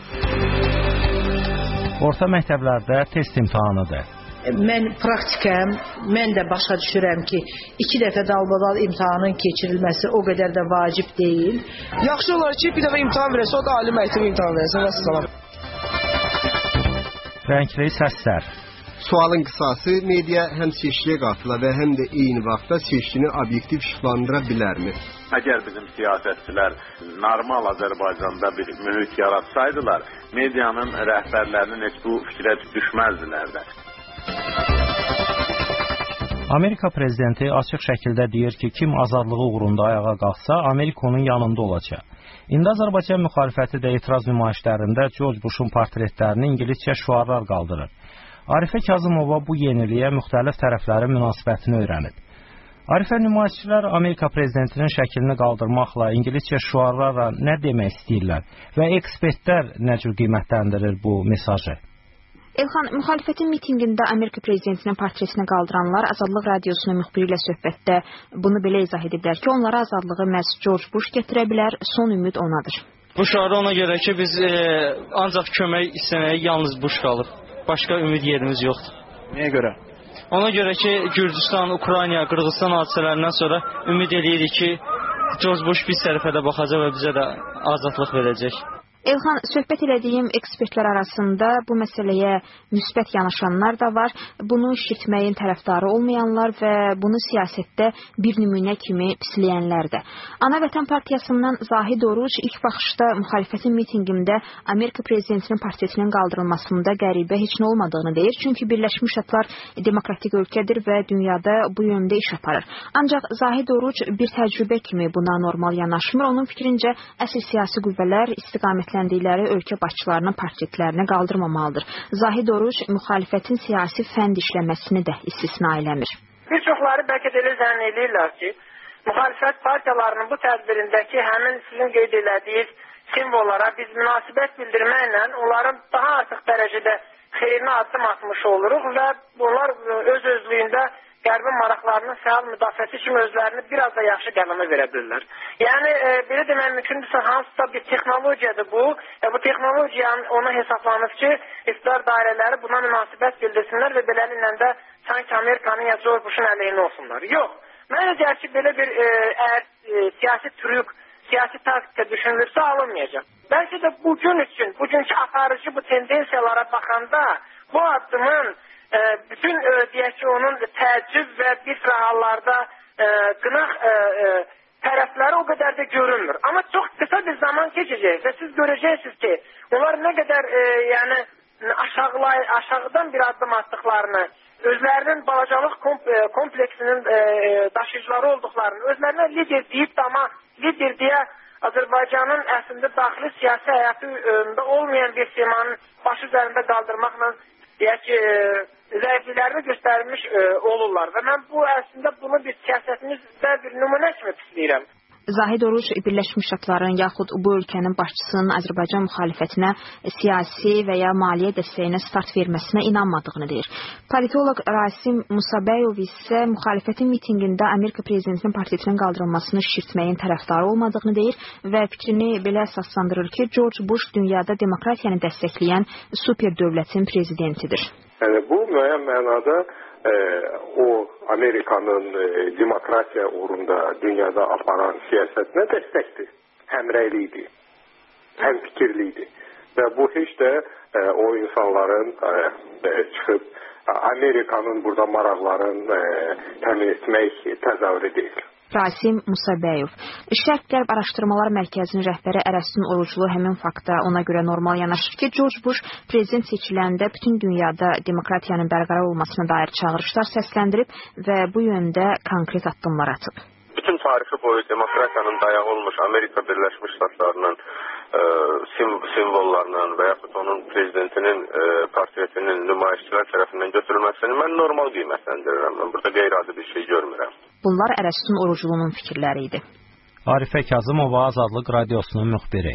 Orta məktəblərdə test imtahanıdır. Mən praktikəm, mən də başa düşürəm ki, iki dəfə dalbadal imtahanın keçirilməsi o qədər də vacib deyil. Yaxşı olar ki, bir dəfə imtahan verəsə, o da ali məktəb imtahan verəsə. Vəssalam. Rəngli səslər. Sualın qısası, media həm seçkiyə qatıla və həm də eyni vaxtda seçkini obyektiv işıqlandıra bilərmi? Əgər bizim siyasətçilər normal Azərbaycanda bir mühit yaratsaydılar, medianın rəhbərlərinin heç bu fikrə düşməzdilər də. Amerika prezidenti açıq şəkildə deyir ki, kim azadlığı uğrunda ayağa qalxsa, Amerika onun yanında olacaq. İndi Azərbaycan müxalifəti də etiraz nümayişlərində George Bush'un portretlərini ingiliscə şüarlar qaldırır. Arifə Kazımova bu yeniliyə müxtəlif tərəflərin münasibətini öyrənib. Arifə, nümayişçilər Amerika prezidentinin şəklini qaldırmaqla, ingiliscə şüarlarla nə demək istəyirlər və ekspertlər nə cür qiymətləndirir bu mesajı? Elxan, müxalifətin mitingində Amerika prezidentinin portretini qaldıranlar Azadlıq Radiosunun müxbiri ilə söhbətdə bunu belə izah ediblər ki, onlara azadlığı məhz George Bush gətirə bilər, son ümid onadır. Bu şüarı ona görə ki, biz e, ancaq kömək istəməyə yalnız Bush qalıb. Başqa ümid yerimiz yoxdur. Nəyə görə? Ona görə ki, Gürcüstan, Ukrayna, Qırğızstan hadisələrindən sonra ümid edirik ki, George Bush biz tərəfə də baxacaq və bizə də azadlıq verəcək. Elxan, söhbət elədiyim ekspertlər arasında bu məsələyə müsbət yanaşanlar da var, bunu şirtməyin tərəfdarı olmayanlar və bunu siyasətdə bir nümunə kimi pisləyənlər də. Ana Vətən Partiyasından Zahid Oruç ilk baxışda müxalifətin mitingində Amerika prezidentinin portretinin qaldırılmasında qəribə heç nə olmadığını deyir, çünki Birləşmiş Ştatlar demokratik ölkədir və dünyada bu yöndə iş aparır. Ancaq Zahid Oruç bir təcrübə kimi buna normal yanaşmır, onun fikrincə əsl siyasi qüvvələr istiqamət Ləndiləri ölkə başçılarının portretlərini qaldırmamalıdır. Zahid Oruç müxalifətin siyasi fənd işləməsini də istisna eləmir. Bir çoxları bəlkə də elə zənn edirlər ki, müxalifət partiyalarının bu tədbirindəki həmin sizin qeyd elədiyiniz simvollara biz münasibət bildirməklə onların daha artıq dərəcədə xeyrinə addım atmış oluruq və bunlar öz-özlüyündə Qərbin maraqlarının fəal müdafiəsi kimi özlərini biraz da yaxşı qələmə verə bilirlər. Yəni, e, belə demək mümkündürsə, hansısa bir texnologiyadır bu. E, bu texnologiyanın ona hesablanıb ki, iqtidar dairələri buna münasibət bildirsinlər və beləliklə də sanki Amerikanın ya George Bush'un əleyhinə olsunlar. Yox. Mən əgər ki, belə bir e, əgər e, siyasi trük, siyasi taktika düşünülürsə alınmayacaq. Bəlkə də bugün üçün, bugünkü aparıcı bu tendensiyalara baxanda bu addımın E, bütün e, deyək ki, onun təəccüb və bir sıra hallarda e, qınaq e, e, tərəfləri o qədər də görünmür. Amma çox qısa bir zaman keçəcək və siz görəcəksiniz ki, onlar nə qədər e, yəni aşağılay, aşağıdan bir addım atdıqlarını, özlərinin balacalıq kompleksinin e, daşıyıcıları olduqlarını, özlərinə lider deyib də amma lider deyə Azərbaycanın əslində daxili siyasi həyatında olmayan bir simanın başı üzərində qaldırmaqla deyək ki, zəifliklərini göstərmiş e, olurlar və mən bu əslində bunu bir siyasətimizdə bir nümunə kimi pisləyirəm. Zahid Oruç Birləşmiş Ştatların yaxud bu ölkənin başçısının Azərbaycan müxalifətinə siyasi və ya maliyyə dəstəyinə start verməsinə inanmadığını deyir. Politoloq Rasim Musabəyov isə müxalifətin mitingində Amerika prezidentinin portretinin qaldırılmasını şirtməyin tərəfdarı olmadığını deyir və fikrini belə əsaslandırır ki, George Bush dünyada demokratiyanı dəstəkləyən super dövlətin prezidentidir. Yəni, bu müəyyən mənada e, o Amerikanın e, demokratiya uğrunda dünyada aparan siyasətinə dəstəkdir. Həmrəylidir, həmfikirlidir. Və bu heç də e, o insanların e, e, çıxıb Amerikanın burada maraqlarını e, təmin etmək təzahürü deyil. Rasim Musabəyov. Şərq-Qərb Araşdırmalar Mərkəzinin rəhbəri Ərəstin Oruclu həmin faktda ona görə normal yanaşır ki, George Bush prezident seçiləndə bütün dünyada demokratiyanın bərqərar olmasına dair çağırışlar səsləndirib və bu yöndə konkret addımlar atıb. Bütün tarixi boyu demokratiyanın dayağı olmuş Amerika Birləşmiş Ştatlarının e, sim simvollarının və yaxud onun prezidentinin e, portretinin nümayişçilər tərəfindən götürülməsini mən normal qiymətləndirirəm. Mən burada qeyri-adi bir şey görmürəm. Bunlar Ərəstin Oruclunun fikirləri idi. Arifə Kazımova, Azadlıq Radiosunun müxbiri.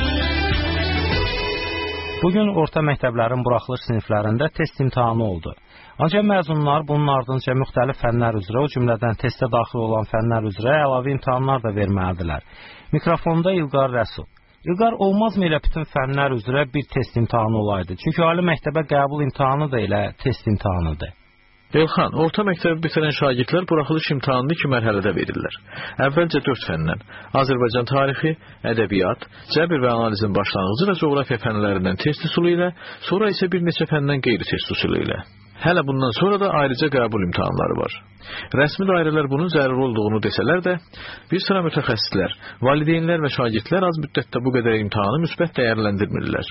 Bugün orta məktəblərin buraxılış siniflərində test imtahanı oldu. Ancaq məzunlar bunun ardınca müxtəlif fənlər üzrə, o cümlədən testə daxil olan fənlər üzrə əlavə imtahanlar da verməlidirlər. Mikrofonda İlqar Rəsul. İlqar, olmazmı elə bütün fənlər üzrə bir test imtahanı olaydı? Çünki ali məktəbə qəbul imtahanı da elə test imtahanıdır. Elxan, orta məktəbi bitirən şagirdlər buraxılış imtahanını iki mərhələdə verirlər. Əvvəlcə dörd fəndən: Azərbaycan tarixi, ədəbiyyat, cəbr və analizin başlanğıcı və coğrafiya fənlərindən test üsulu ilə, sonra isə bir neçə fəndən qeyri-test üsulu ilə. Hələ bundan sonra da ayrıca qəbul imtahanları var. Rəsmi dairələr bunun zəruri olduğunu desələr də, bir sıra mütəxəssislər, valideynlər və şagirdlər az müddətdə bu qədər imtahanı müsbət dəyərləndirmirlər.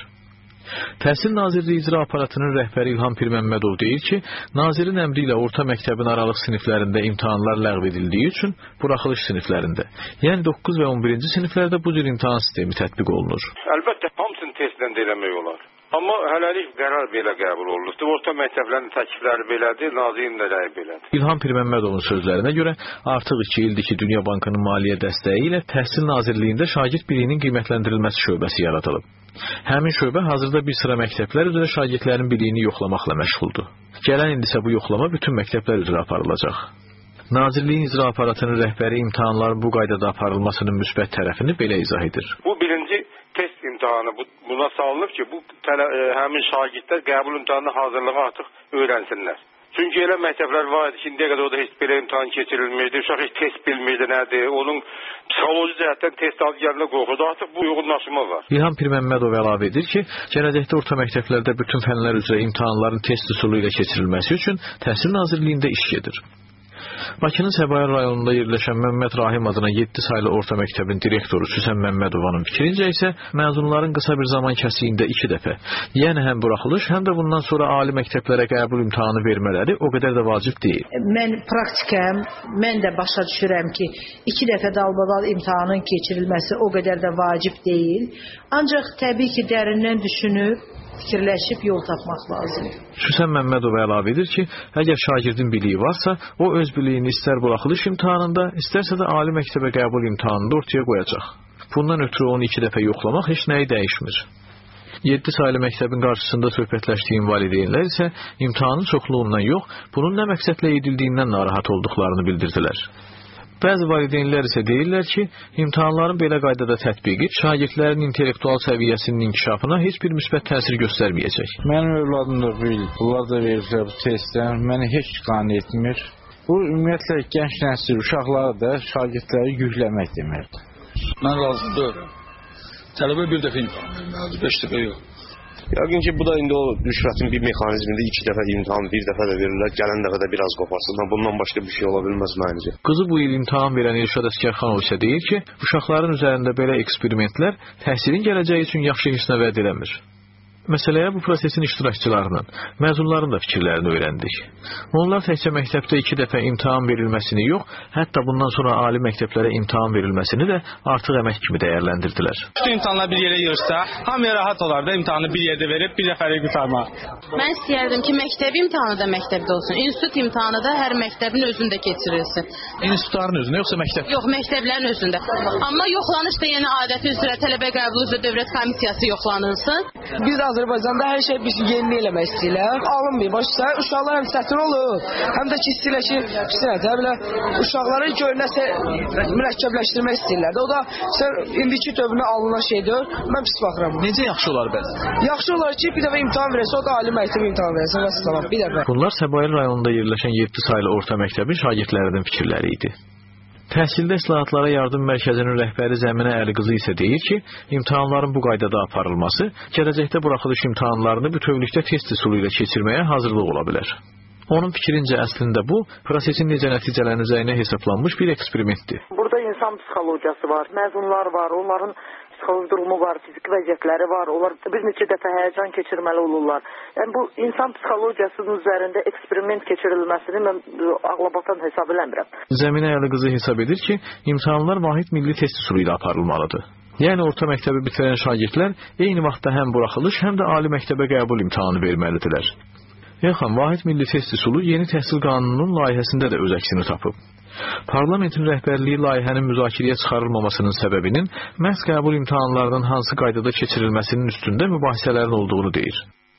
Təhsil Nazirliyi icra aparatının rəhbəri İlham Pirməmmədov deyir ki, nazirin əmri ilə orta məktəbin aralıq siniflərində imtahanlar ləğv edildiyi üçün buraxılış siniflərində, yəni doqquz və on birinci siniflərdə bu cür imtahan sistemi tətbiq olunur. Əlbəttə, hamısını testdən də eləmək olar. Amma hələlik qərar belə qəbul olunur. Orta məktəblərin təklifləri belədir, nazirin də rəyi belədir. İlham Pirməmmədovun sözlərinə görə artıq iki ildir ki, Dünya Bankının maliyyə dəstəyi ilə Təhsil Nazirliyində şagird biliyinin qiymətləndirilməsi şöbəsi yaradılıb. Həmin şöbə hazırda bir sıra məktəblər üzrə şagirdlərin biliyini yoxlamaqla məşğuldur. Gələn il isə bu yoxlama bütün məktəblər üzrə aparılacaq. Nazirliyin icra aparatının rəhbəri imtahanların bu qaydada aparılmasının müsbət tərəfini belə izah edir. Bu birinci test imtahanı bu, buna salınıb ki, bu tələ, e, həmin şagirdlər qəbul imtahanına hazırlığı artıq öyrənsinlər. Çünki elə məktəblər var idi ki, indiyə qədər orada heç belə imtahan keçirilmirdi, uşaq heç test bilmirdi nədir, onun psixoloji cəhətdən test adı gəlinə qorxurdu, artıq bu yoğunlaşma var. İlham Pirməmmədov əlavə edir ki, gələcəkdə orta məktəblərdə bütün fənlər üzrə imtahanların test üsulu ilə keçirilməsi üçün Təhsil Nazirliyində iş gedir. Bakının Səbail rayonunda yerləşən Məmməd Rahim adına yeddi saylı orta məktəbin direktoru Süsən Məmmədovanın fikrincə isə məzunların qısa bir zaman kəsiyində iki dəfə, yəni həm buraxılış, həm də bundan sonra ali məktəblərə qəbul imtahanı vermələri o qədər də vacib deyil. Mən praktikəm, mən də başa düşürəm ki, iki dəfə dalbadal imtahanın keçirilməsi o qədər də vacib deyil. Ancaq təbii ki, dərindən düşünüb, fikirləşib yol tapmaq lazımdır. Süsən Məmmədov əlavə edir ki, əgər şagirdin biliyi varsa, o öz biliyini istər buraxılış imtahanında, istərsə də ali məktəbə qəbul imtahanında ortaya qoyacaq. Bundan ötürü onu iki dəfə yoxlamaq heç nəyi dəyişmir. yeddi saylı məktəbin qarşısında söhbətləşdiyim valideynlər isə imtahanın çoxluğundan yox, bunun nə məqsədlə edildiyindən narahat olduqlarını bildirdilər. Bəzi valideynlər isə deyirlər ki, imtahanların belə qaydada tətbiqi şagirdlərin intellektual səviyyəsinin inkişafına heç bir müsbət təsir göstərməyəcək. Mənim övladım da bil, bunlar da verirlər bu testdən, məni heç qane etmir. Bu, ümumiyyətlə, gənc nəsil uşaqları da şagirdləri yükləmək deməkdir. Mən razıdır. Tələbə bir dəfə imtahan verməlidir, beş dəfə yox. Yəqin ki, bu da indi o rüşvətin bir mexanizmində iki dəfə imtahan, bir dəfə də verirlər, gələn dəfə də biraz qoparsın. Bundan başqa bir şey ola bilməz məncə. Qızı bu il imtahan verən Elşad Əskərxanov isə deyir ki, uşaqların üzərində belə eksperimentlər təhsilin gələcəyi üçün yaxşı heç nə vəd eləmir. Məsələyə bu prosesin iştirakçılarının, məzunların da fikirlərini öyrəndik. Onlar təkcə məktəbdə iki dəfə imtahan verilməsini yox, hətta bundan sonra ali məktəblərə imtahan verilməsini də artıq əmək kimi dəyərləndirdilər. Bütün imtahanlar bir yerə yığırsa, hamıya rahat olar da imtahanı bir yerdə verib bir dəfəlik qurtarmaq. Mən istəyərdim ki, məktəb imtahanı da məktəbdə olsun, institut imtahanı da hər məktəbin özündə keçirilsin. İnstitutların özündə yoxsa məktəb? Yox, məktəblərin özündə. Amma yoxlanış da yəni adəti üzrə tələbə qəbulu üzrə dövlət komissiyası yoxlanılsın. Biz Azərbaycanda hər şey bir yeni eləmək istəyirlər. Alınmıyor. Başsa uşaqlar həm çətin olur, həm də ki istəyirlər ki, istəyirlər belə uşaqları görünəsə mürəkkəbləşdirmək istəyirlər. O da indiki dövrdə alınan şeydir. Mən pis baxıram. Necə yaxşı olar bəs? Yaxşı olar ki, bir dəfə imtahan verəsə, o da ali məktəb imtahan verəsə, vəssalam, bir dəfə. Bunlar Səbail rayonunda yerləşən yeddi saylı orta məktəbin şagirdlərinin fikirləri idi. Təhsildə İslahatlara Yardım Mərkəzinin rəhbəri Zəminə Əliqızı isə deyir ki, imtahanların bu qaydada aparılması gələcəkdə buraxılış imtahanlarını bütövlükdə test üsulu ilə keçirməyə hazırlıq ola bilər. Onun fikrincə əslində bu, prosesin necə nəticələnəcəyinə hesablanmış bir eksperimentdir. Burada insan psixologiyası var, məzunlar var, onların psixoloji durumu var, fiziki vəziyyətləri var, onlar bir neçə dəfə həyəcan keçirməli olurlar. Yəni bu insan psixologiyasının üzərində eksperiment keçirilməsini mən ağlabatan hesab eləmirəm. Zəminə Əliqızı hesab edir ki, imtahanlar vahid milli test üsulu ilə aparılmalıdır. Yəni orta məktəbi bitirən şagirdlər eyni vaxtda həm buraxılış, həm də ali məktəbə qəbul imtahanı verməlidirlər. Yaxın, vahid milli test üsulu yeni təhsil qanununun layihəsində də öz əksini tapıb. Parlamentin rəhbərliyi layihənin müzakirəyə çıxarılmamasının səbəbinin məhz qəbul imtahanlarının hansı qaydada keçirilməsinin üstündə mübahisələrin olduğunu deyir.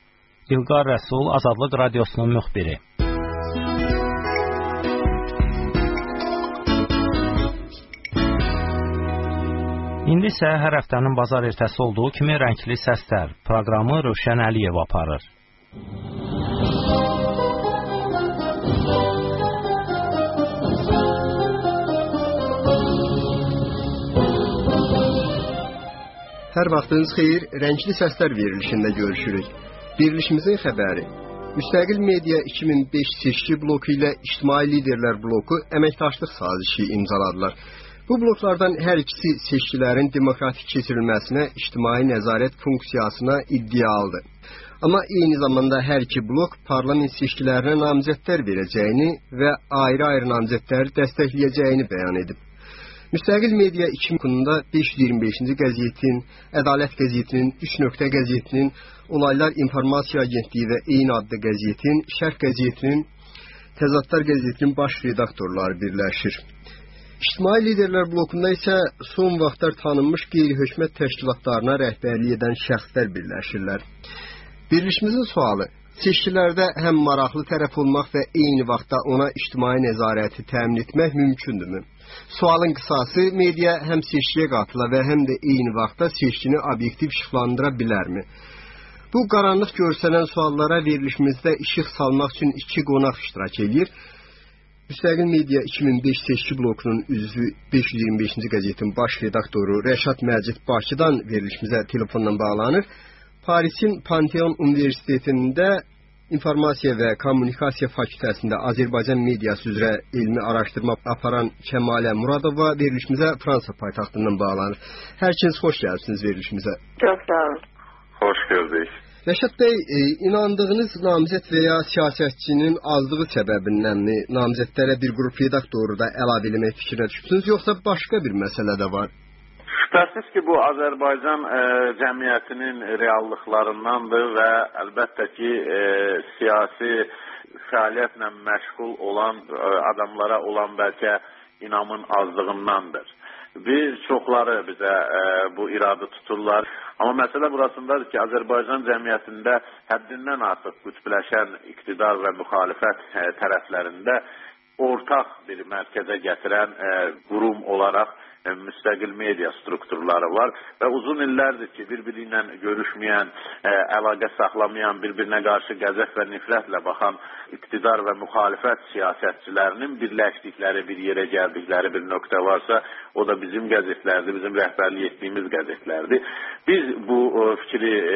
İlqar Rəsul, Azadlıq Radiosunun müxbiri. İndi isə hər həftənin bazar ertəsi olduğu kimi rəngli səslər proqramı Rövşən Əliyev aparır. Hər vaxtınız xeyir, rəngli səslər verilişində görüşürük. Verilişimizin xəbəri. Müstəqil Media iki min beş seçki bloku ilə İctimai Liderlər bloku əməkdaşlıq sazişi imzaladılar. Bu bloklardan hər ikisi seçkilərin demokratik keçirilməsinə, ictimai nəzarət funksiyasına iddialıdır. Amma eyni zamanda hər iki blok parlament seçkilərinə namizədlər verəcəyini və ayrı-ayrı namizədləri dəstəkləyəcəyini bəyan edib. Müstəqil Media iki min'da beş yüz iyirmi beşinci qəzetin, Ədalət qəzetinin, üç nöqtə qəzetinin, Olaylar İnformasiya Agentliyi və eyni adlı qəzetin, Şərq qəzetinin, Təzadlar qəzetinin baş redaktorları birləşir. İctimai Liderlər blokunda isə son vaxtlar tanınmış qeyri-hökumət təşkilatlarına rəhbərlik edən şəxslər birləşirlər. Verilişimizin sualı: seçkilərdə həm maraqlı tərəf olmaq və eyni vaxtda ona ictimai nəzarəti təmin etmək mümkündürmü? Sualın qısası, media həm seçkiyə qatıla və həm də eyni vaxtda seçkini obyektiv işıqlandıra bilərmi? Bu qaranlıq görsənən suallara verilişimizdə işıq salmaq üçün iki qonaq iştirak edir. Müstəqil Media iki min beş seçki blokunun üzvü beş yüz iyirmi beşinci qəzetin baş redaktoru Rəşad Məcid Bakıdan verilişimizə telefonla bağlanır. Parisin Panteon Universitetində İnformasiya və Kommunikasiya Fakültəsində Azərbaycan mediası üzrə elmi araşdırma aparan Kəmalə Muradova verilişimizə Fransa paytaxtından bağlanır. Hər ikiniz xoş gəlibsiniz verilişimizə. Çox sağ olun. Xoş gördük. Rəşad bəy, e, inandığınız namizəd və ya siyasətçinin azlığı səbəbinənmi namizədlərə bir qrup redaktoru da əlavə eləmək fikrinə düşdünüz, yoxsa başqa bir məsələ də var? Şübhəsiz ki, bu Azərbaycan e, cəmiyyətinin reallıqlarındandır və əlbəttə ki, e, siyasi fəaliyyətlə məşğul olan e, adamlara olan bəlkə inamın azlığındandır. Bir çoxları bizə e, bu iradı tuturlar. Amma məsələ burasındadır ki, Azərbaycan cəmiyyətində həddindən artıq qütbləşən iqtidar və müxalifət e, tərəflərində ortaq bir mərkəzə gətirən e, qurum olaraq e, müstəqil media strukturları var və uzun illərdir ki, bir-biri ilə görüşməyən, e, əlaqə saxlamayan, bir-birinə qarşı qəzəf və nifrətlə baxan iqtidar və müxalifət siyasətçilərinin birləşdikləri, bir yerə gəldikləri bir nöqtə varsa, o da bizim qəzetlərdir, bizim rəhbərlik etdiyimiz qəzetlərdir. Biz bu e, fikri e,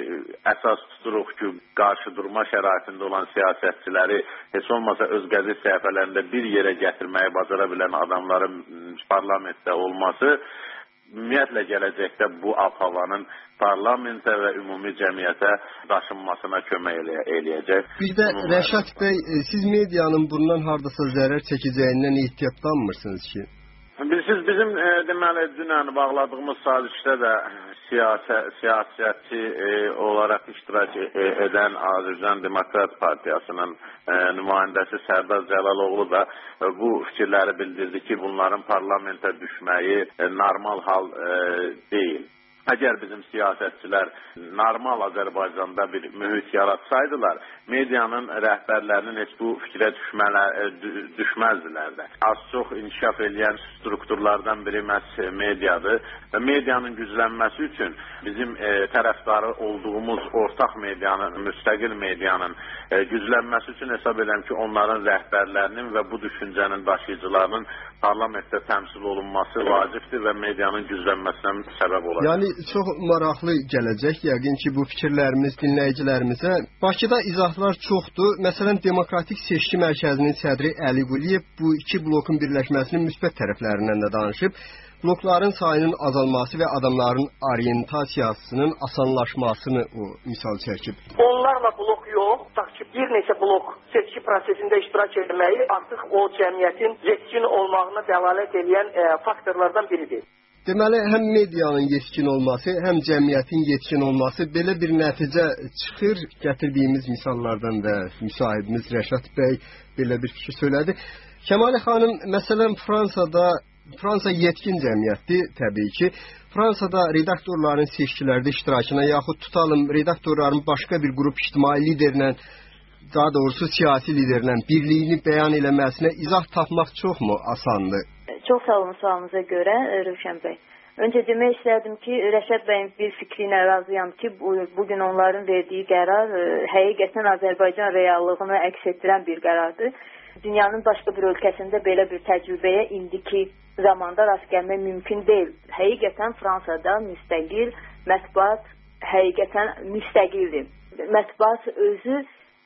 əsas tuturuq ki, qarşı durma şəraitində olan siyasətçiləri heç olmasa öz qəzet səhifələrində bir yerə gətirməyi bacara bilən adamların parlamentdə olması ümumiyyətlə gələcəkdə bu ab-havanın parlamentə və ümumi cəmiyyətə daşınmasına kömək eləyəcək. Bir də Rəşad bəy, siz medianın bundan hardasa zərər çəkəcəyindən ehtiyatlanmırsınız ki? Siz bizim e, deməli dünən bağladığımız sazişdə də siyasə, siyasətçi e, olaraq iştirak e, edən Azərbaycan Demokrat Partiyasının e, nümayəndəsi Sərdar Cəlaloğlu da e, bu fikirləri bildirdi ki, bunların parlamentə düşməyi e, normal hal e, deyil. Əgər bizim siyasətçilər normal Azərbaycanda bir mühit yaratsaydılar, medianın rəhbərlərinin heç bu fikrə düşmələr, düşməzdilər də. Az-çox inkişaf edən strukturlardan biri məhz mediadır və medianın güclənməsi üçün bizim e, tərəfdarı olduğumuz ortaq medianın, müstəqil medianın e, güclənməsi üçün hesab edirəm ki, onların rəhbərlərinin və bu düşüncənin daşıyıcılarının parlamentdə təmsil olunması vacibdir və medianın güclənməsinə səbəb olacaq. Yəni çox maraqlı gələcək, yəqin ki, bu fikirlərimiz dinləyicilərimizə. Bakıda izahlar çoxdur. Məsələn, Demokratik Seçki Mərkəzinin sədri Əli Quliyev bu iki blokun birləşməsinin müsbət tərəflərindən də danışıb. Blokların sayının azalması və adamların orientasiyasının asanlaşmasını o misal çəkib. Onlarla blok yox, tutaq ki, bir neçə blok seçki prosesində iştirak etməyi artıq o cəmiyyətin yetkin olmağına dəlalət edən e, faktorlardan biridir. Deməli, həm medianın yetkin olması, həm cəmiyyətin yetkin olması belə bir nəticə çıxır. Gətirdiyimiz misallardan da müsahibimiz Rəşad bəy belə bir fikir söylədi. Kəmalə xanım, məsələn, Fransada, Fransa yetkin cəmiyyətdir, təbii ki. Fransada redaktorların seçkilərdə iştirakına, yaxud tutalım, redaktorların başqa bir qrup ictimai liderlə, daha doğrusu siyasi liderlə birliyini bəyan eləməsinə izah tapmaq çoxmu asandır? Çox sağ olun sualınıza görə, Rövşən bəy. Öncə demək istərdim ki, Rəşad bəyin bir fikri ilə razıyam ki, bu, bugün onların verdiyi qərar e, həqiqətən Azərbaycan reallığını əks etdirən bir qərardır. Dünyanın başqa bir ölkəsində belə bir təcrübəyə indiki zamanda rast gəlmək mümkün deyil. Həqiqətən Fransada müstəqil mətbuat həqiqətən müstəqildir. Mətbuat özü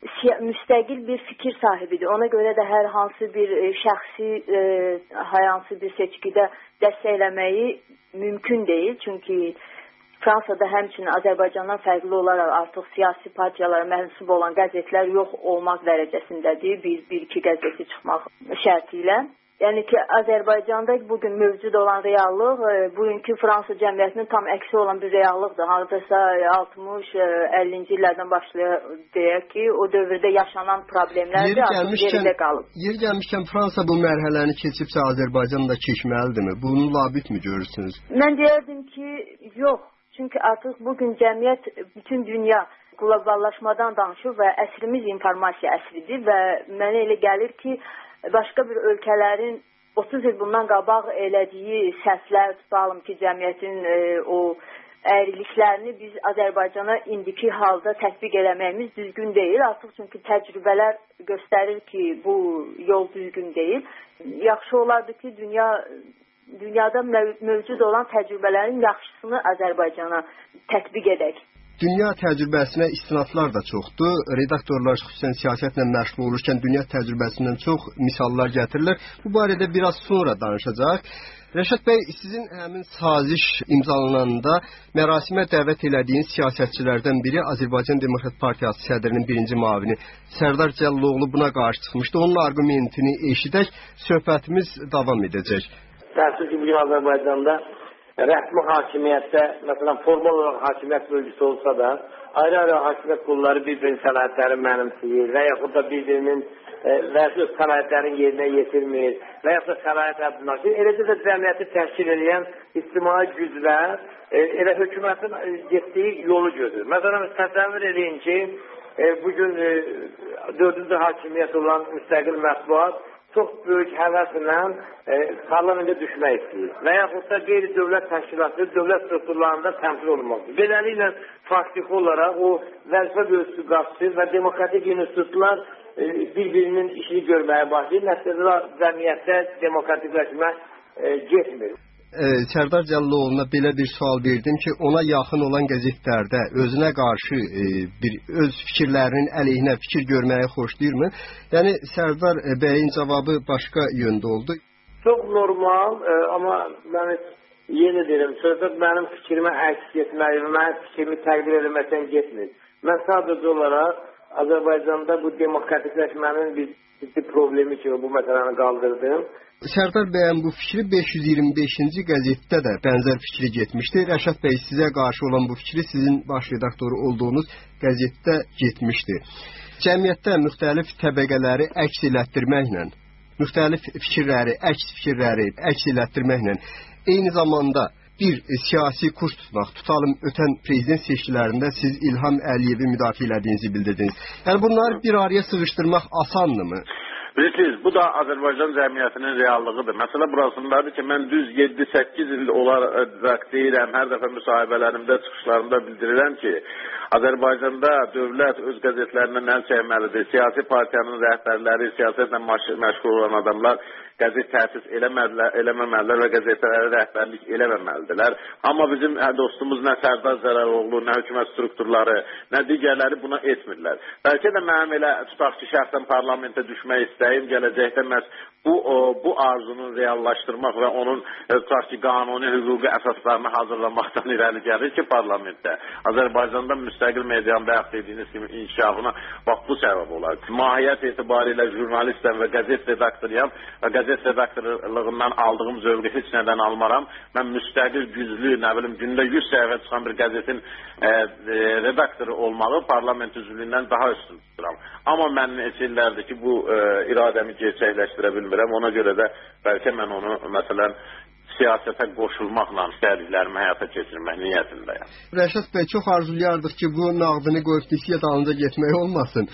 müstəqil bir fikir sahibidir. Ona görə də hər hansı bir e, şəxsi e, hər hansı bir seçkidə dəstəkləməyi mümkün deyil. Çünki Fransada həmçinin Azərbaycandan fərqli olaraq artıq siyasi partiyalara mənsub olan qəzetlər yox olmaq dərəcəsindədir. Bir, bir iki qəzeti çıxmaq şərti ilə. Yəni ki, Azərbaycanda bugün mövcud olan reallıq, e, bugünkü Fransa cəmiyyətinin tam əksi olan bir reallıqdır. Hardasa altmış əllinci illərdən başlayaq deyək ki, o dövrdə yaşanan problemlər də artıq yerində qalıb. Yer gəlmişkən Fransa bu mərhələni keçibsə Azərbaycan da keçməlidirmi? Bunu labüd mü görürsünüz? Mən deyərdim ki, yox. Çünki artıq bugün cəmiyyət, bütün dünya qloballaşmadan danışır və əsrimiz informasiya əsridir və mənə elə gəlir ki, başqa bir ölkələrin otuz il bundan qabaq elədiyi səhvlər, tutalım ki, cəmiyyətin e, o əyriliklərini biz Azərbaycana indiki halda tətbiq eləməyimiz düzgün deyil. Artıq çünki təcrübələr göstərir ki, bu yol düzgün deyil. Yaxşı olardı ki, dünya dünyada mövcud olan təcrübələrin yaxşısını Azərbaycana tətbiq edək. Dünya təcrübəsinə istinadlar da çoxdur. Redaktorlar xüsusən siyasətlə məşğul olurkən dünya təcrübəsindən çox misallar gətirirlər. Bu barədə biraz sonra danışacağıq. Rəşad bəy, sizin həmin saziş imzalananda mərasimə dəvət elədiyiniz siyasətçilərdən biri Azərbaycan Demokrat Partiyası sədrinin birinci müavini Sərdar Cəlloğlu buna qarşı çıxmışdı. Onun argumentini eşidək, söhbətimiz davam edəcək. Təəssüf ki, bugün Azərbaycanda rəsmi hakimiyyətdə, məsələn, formal olaraq hakimiyyət bölgüsü olsa da, ayrı-ayrı hakimiyyət qolları bir-birinin sənayətləri mənimsəyir və yaxud da bir-birinin e, və öz sənayətlərin yerinə yetirmir və yaxud da sənayət əbdinaşır. Eləcə də cəmiyyəti təşkil edən ictimai güclər e, elə hökumətin getdiyi yolu görür. Məsələn, təsəvvür edin ki, e, bugün e, dördüncü hakimiyyət olan müstəqil mətbuat çox böyük həvəslə e, parlamentə düşmək istəyir və yaxud da qeyri-dövlət təşkilatları dövlət strukturlarında təmsil olunmalıdır. Beləliklə, faktiki olaraq o vəzifə bölgüsü qaçır və demokratik institutlar e, bir-birinin işini görməyə başlayır. Nəticədə cəmiyyətdə demokratikləşmə e, getmir. Sərdar Cəlloğlu'na belə bir sual verdim ki, ona yaxın olan qəzetlərdə özünə qarşı e, bir öz fikirlərinin əleyhinə fikir görməyi xoşlayırmı? Yəni Sərdar bəyin cavabı başqa yöndə oldu. Çox normal, e, amma mən yenə deyirəm, söhbət mənim fikrimə əks etməli və mənim fikrimi təqdir edilməkdən getmir. Mən sadəcə olaraq Azərbaycanda bu demokratikləşmənin bir ciddi problemi kimi bu məsələni qaldırdım. Sərdar bəyin bu fikri beş yüz iyirmi beşinci qəzetdə də bənzər fikri getmişdi. Rəşad bəy, sizə qarşı olan bu fikri sizin baş redaktoru olduğunuz qəzetdə getmişdi. Cəmiyyətdə müxtəlif təbəqələri əks elətdirməklə, müxtəlif fikirləri, əks fikirləri əks elətdirməklə eyni zamanda bir siyasi kurs tutmaq, tutalım ötən prezident seçkilərində siz İlham Əliyevi müdafiə elədiyinizi bildirdiniz. Yəni bunları bir araya sığışdırmaq asanmı? Bilirsiniz, bu da Azərbaycan cəmiyyətinin reallığıdır. Məsələ burasındadır ki, mən düz yeddi səkkiz il olaraq deyirəm, hər dəfə müsahibələrimdə, çıxışlarımda bildirirəm ki, Azərbaycanda dövlət öz qəzetlərindən əl çəkməlidir. Siyasi partiyanın rəhbərləri, siyasətlə məşğul olan adamlar qəzet təsis eləməməlidirlər və qəzetlərə rəhbərlik eləməməlidirlər. Amma bizim dostumuz nə Sərdar Cəlaloğlu, nə hökumət strukturları, nə digərləri buna etmirlər. Bəlkə də mənim elə tutaq ki, şəxsən parlamentə düşmək istəyim, gələcəkdə məhz bu, o, bu arzunun reallaşdırmaq və onun tutaq ki, qanuni hüquqi əsaslarını hazırlamaqdan irəli gəlir ki, parlamentdə Azərbaycanda müstəqil medianın bəyan etdiyiniz kimi inkişafına bax bu səbəb olar. Mahiyyət etibarilə jurnalistəm və qəzet redaktoruyam və qəzet redaktorluğundan aldığım zövqü heç nədən almaram. Mən müstəqil, güclü, nə bilim, gündə yüz səhifə çıxan bir qəzetin e, e, redaktoru olmağı parlament üzvlüyündən daha üstün tuturam. Amma mən neçə illərdir ki, bu e, iradəmi gerçəkləşdirə bilmirəm. Ona görə də bəlkə mən onu, məsələn, siyasətə qoşulmaqla istədiklərimi həyata keçirmək niyyətindəyəm. Rəşad bəy, çox arzulayardıq ki, bu nağdını qoyub dalınca getmək olmasın.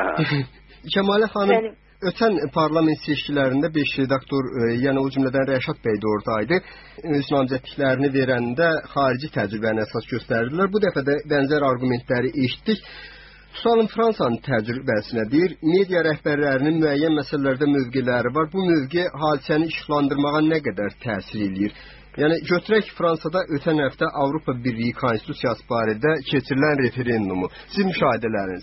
Kəmalə xanım, Benim... ötən parlament seçkilərində beş redaktor, e, yəni o cümlədən Rəşad bəy də oradaydı. Öz namizədliklərini verəndə xarici təcrübəni əsas göstərdilər. Bu dəfə də bənzər argumentləri eşitdik. Tutalım Fransanın təcrübəsinə deyir, media rəhbərlərinin müəyyən məsələlərdə mövqeləri var. Bu mövqe hadisəni işıqlandırmağa nə qədər təsir eləyir? Yəni götürək Fransada ötən həftə Avropa Birliyi Konstitusiyası barədə keçirilən referendumu. Sizin müşahidələriniz?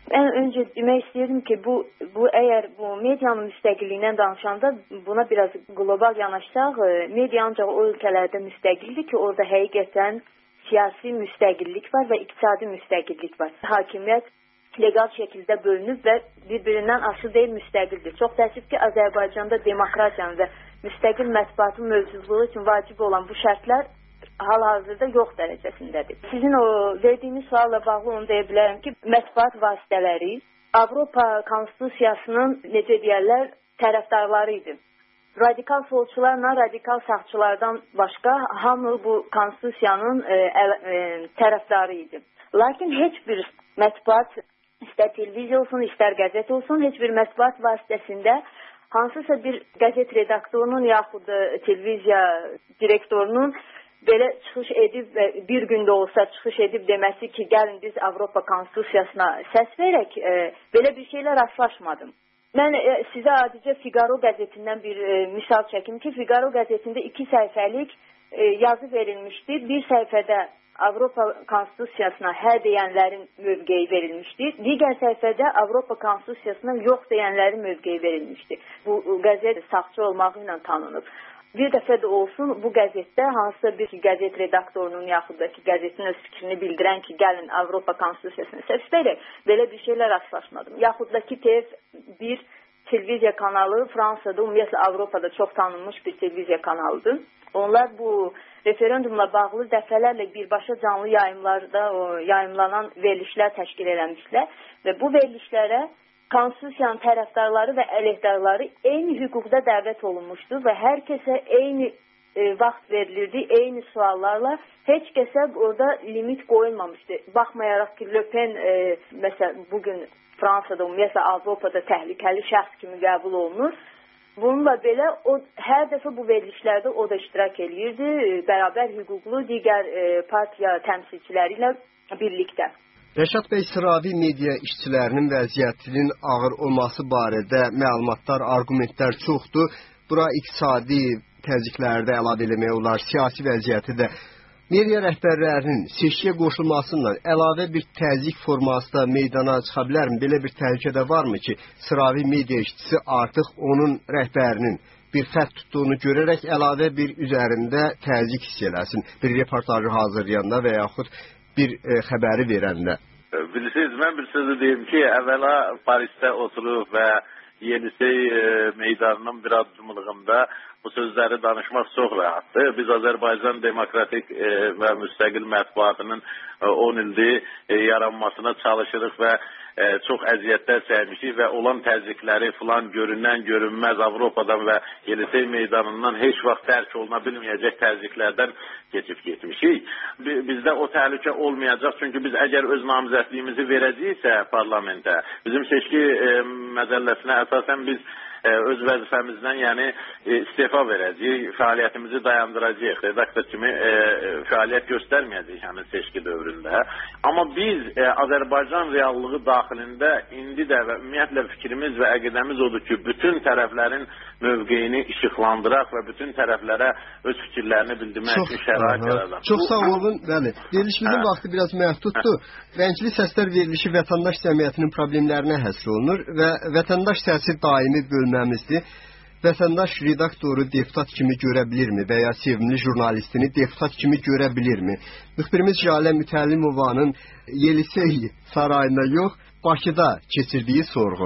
Ən öncə demək istəyirdim ki, bu bu əgər bu medianın müstəqilliyindən danışanda buna biraz qlobal yanaşsaq, media ancaq o ölkələrdə müstəqildir ki, orada həqiqətən siyasi müstəqillik var və iqtisadi müstəqillik var. Hakimiyyət legal şəkildə bölünüb və bir-birindən asılı deyil, müstəqildir. Çox təəssüf ki, Azərbaycanda demokratiyanın və müstəqil mətbuatın mövcudluğu üçün vacib olan bu şərtlər hal-hazırda yox dərəcəsindədir. Sizin o verdiyiniz sualla bağlı onu deyə bilərəm ki, mətbuat vasitələri Avropa Konstitusiyasının, necə deyərlər, tərəfdarları idi. Radikal solçularla radikal sağçılardan başqa hamı bu Konstitusiyanın e, e, tərəfdarı idi. Lakin heç bir mətbuat, istər televiziya olsun, istər qəzet olsun, heç bir mətbuat vasitəsində hansısa bir qəzet redaktorunun yaxud televiziya direktorunun belə çıxış edib və bir gündə olsa çıxış edib deməsi ki, gəlin biz Avropa Konstitusiyasına səs verək, e, belə bir şeylə rastlaşmadım. Mən e, sizə adicə Figaro qəzetindən bir e, misal çəkim ki, Figaro qəzetində iki səhifəlik e, yazı verilmişdi. Bir səhifədə Avropa Konstitusiyasına hə deyənlərin mövqeyi verilmişdi. Digər səhifədə Avropa Konstitusiyasına yox deyənlərin mövqeyi verilmişdi. Bu qəzet sağçı olmağı ilə tanınıb. Bir dəfə də olsun bu qəzetdə hansısa bir qəzet redaktorunun yaxud da ki, qəzetin öz fikrini bildirən ki, gəlin Avropa Konstitusiyasına səs verək, belə bir şeylə rastlaşmadım. Yaxud da ki, T V bir televiziya kanalı Fransada, ümumiyyətlə Avropada çox tanınmış bir televiziya kanalıdır. Onlar bu referendumla bağlı dəfələrlə birbaşa canlı yayımlarda o, yayımlanan verilişlər təşkil eləmişlər və bu verilişlərə Konstitusiyanın tərəfdarları və əleyhdarları eyni hüquqda dəvət olunmuşdu və hər kəsə eyni e, vaxt verilirdi, eyni suallarla. Heç kəsə orada limit qoyulmamışdı. Baxmayaraq ki, Le Pen e, məsələn, bugün Fransada, ümumiyyətlə Avropada təhlükəli şəxs kimi qəbul olunur. Bununla belə o, hər dəfə bu verilişlərdə o da iştirak edirdi, bərabər hüquqlu digər e, partiya təmsilçiləri ilə birlikdə. Rəşad bəy, sıravi media işçilərinin vəziyyətinin ağır olması barədə məlumatlar, arqumentlər çoxdur. Bura iqtisadi təzyiqləri də əlavə eləmək olar, siyasi vəziyyəti də. Media rəhbərlərinin seçkiyə qoşulmasından əlavə bir təzyiq forması da meydana çıxa bilərmi? Belə bir təhlükə də varmı ki, sıravi media işçisi artıq onun rəhbərinin bir fərq tutduğunu görərək əlavə bir üzərində təzyiq hiss eləsin, bir reportajı hazırlayanda və yaxud bir e, xəbəri verəndə? Bilirsiniz, mən bir sözü deyim ki, əvvəla Parisdə oturub və Yenisey e, meydanının bir addımlığında bu sözləri danışmaq çox rahatdır. Biz Azərbaycan demokratik e, və müstəqil mətbuatının e, on ildir e, yaranmasına çalışırıq və e, çox əziyyətlər çəkmişik və olan təzyiqləri filan görünən, görünməz Avropadan və Yenisey meydanından heç vaxt dərk oluna bilməyəcək təzyiqlərdən keçib getmişik. Bizdə o təhlükə olmayacaq, çünki biz əgər öz namizədliyimizi verəcəksə parlamentə, bizim seçki e, məcəlləsinə əsasən biz öz vəzifəmizdən, yəni istefa verəcəyik, fəaliyyətimizi dayandıracağıq, redaktor kimi e, fəaliyyət göstərməyəcəyik həmin seçki dövründə. Amma biz e, Azərbaycan reallığı daxilində indi də və ümumiyyətlə fikrimiz və əqidəmiz odur ki, bütün tərəflərin mövqeyini işıqlandıraq və bütün tərəflərə öz fikirlərini bildirmək üçün şərait yaradaq. Çox sağ olun. Bəli. Verilişimizin hə. vaxtı biraz məhduddur. Rəngli səslər verilişi vətəndaş cəmiyyətinin problemlərinə həsr olunur və vətəndaş səsi daimi bölməmizdir. Vətəndaş redaktoru deputat kimi görə bilirmi və ya sevimli jurnalistini deputat kimi görə bilirmi? Müxbirimiz Jalə Mütəllimovanın Yelisey sarayında yox, Bakıda keçirdiyi sorğu.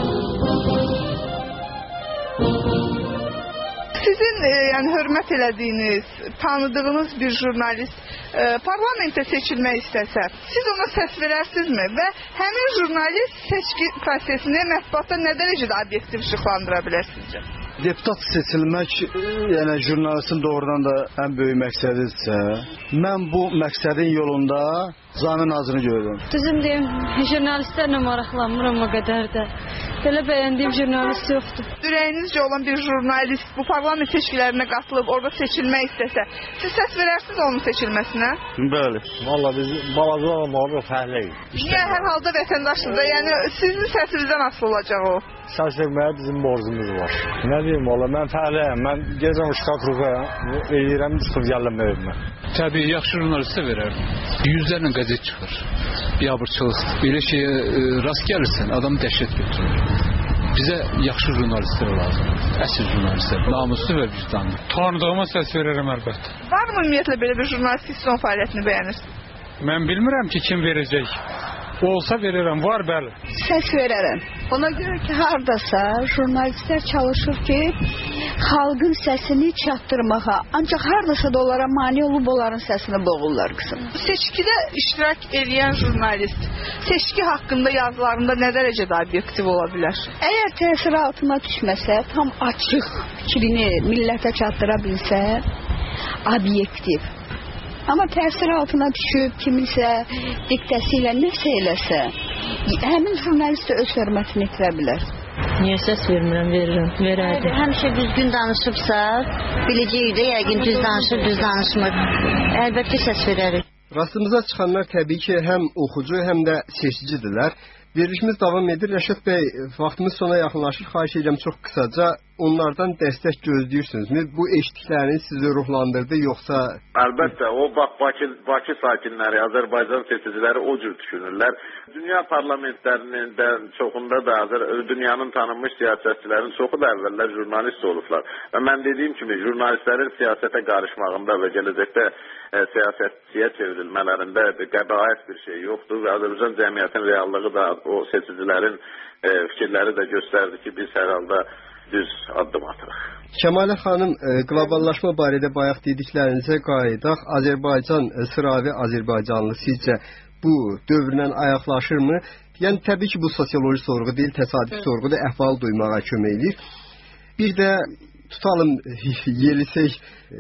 Sizin e, yəni hörmət elədiyiniz, tanıdığınız bir jurnalist e, parlamentə seçilmək istəsə, siz ona səs verərsinizmi? Və həmin jurnalist seçki prosesini mətbuatda nə dərəcədə obyektiv işıqlandıra bilər sizcə? Deputat seçilmək, yəni jurnalistin doğrudan da ən böyük məqsədidirsə, mən bu məqsədin yolunda Zamin Nazırını görürəm. Düzüm deyim, jurnalistlərlə maraqlanmıram o qədər də. Belə bəyəndiyim jurnalist yoxdur. Ürəyinizcə olan bir jurnalist bu parlament seçkilərinə qatılıb orada seçilmək istəsə, siz səs verərsiniz onun seçilməsinə? Bəli. Valla biz balaca olmalı fərqliyik. Niyə hər halda vətəndaşsınız da, yəni sizin səsinizdən asılı olacaq o? səs verməyə bizim borcumuz var. Nə deyim, valla mən fəhləyəm, mən gecəm uşaq ruhayam, eləyirəm, çıxıb gələm evimə. Təbii, yaxşı jurnalistə verərdim. Yüzlərlə qəzet çıxır, biabırçılıq. Belə şeyə e, rast gəlirsən, adam dəhşət götürür. Bizə yaxşı jurnalistlər lazım, əsl jurnalistlər, namuslu və vicdanlı. Tanıdığıma səs verərəm əlbəttə. Varmı ümumiyyətlə belə bir jurnalistik son fəaliyyətini bəyənirsiniz? Mən bilmirəm ki, kim verəcək. Olsa verirəm, var bəli. Səs verərəm. Ona görə ki, hardasa jurnalistlər çalışır ki, xalqın səsini çatdırmağa, ancaq hardasa da onlara mane olub onların səsini boğurlar qızım. Seçkidə iştirak edən jurnalist seçki haqqında yazılarında nə dərəcədə obyektiv ola bilər? Əgər təsir altına düşməsə, tam açıq fikrini millətə çatdıra bilsə, obyektiv. Amma təsir altına düşüb, kiminsə diktəsi ilə nəsə eləsə, həmin jurnalist öz hörmətini itirə bilər. Niyə səs vermirəm, verirəm, verərdim. Həmişə düzgün danışıbsa, biləcəyik də yəqin düz danışır, düz danışmır. Əlbəttə səs verərik. Rastımıza çıxanlar təbii ki, həm oxucu, həm də seçicidirlər. Verilişimiz davam edir. Rəşad bəy, vaxtımız sona yaxınlaşır. Xahiş edirəm çox qısaca onlardan dəstək gözləyirsinizmi? Bu eşitdikləriniz sizi ruhlandırdı, yoxsa... Əlbəttə, o bax, Bakı, Bakı sakinləri, Azərbaycan seçiciləri o cür düşünürlər. Dünya parlamentlərinin də çoxunda da dünyanın tanınmış siyasətçilərin çoxu da əvvəllər jurnalist olublar. Və mən dediyim kimi, jurnalistlərin siyasətə qarışmağında və gələcəkdə e, siyasətçiyə çevrilmələrində qəbahət bir şey yoxdur və Azərbaycan cəmiyyətin reallığı da o seçicilərin e, fikirləri də göstərdi ki, biz hər halda düz addım atırıq. Kəmalə xanım, qloballaşma barədə bayaq dediklərinizə qayıdaq. Azərbaycan, sıravi Azərbaycanlı sizcə bu dövrlə ayaqlaşırmı? Yəni, təbii ki, bu sosioloji sorğu deyil, təsadüf sorğudur, əhval duymağa kömək edir. Bir də tutalım Yelisey e,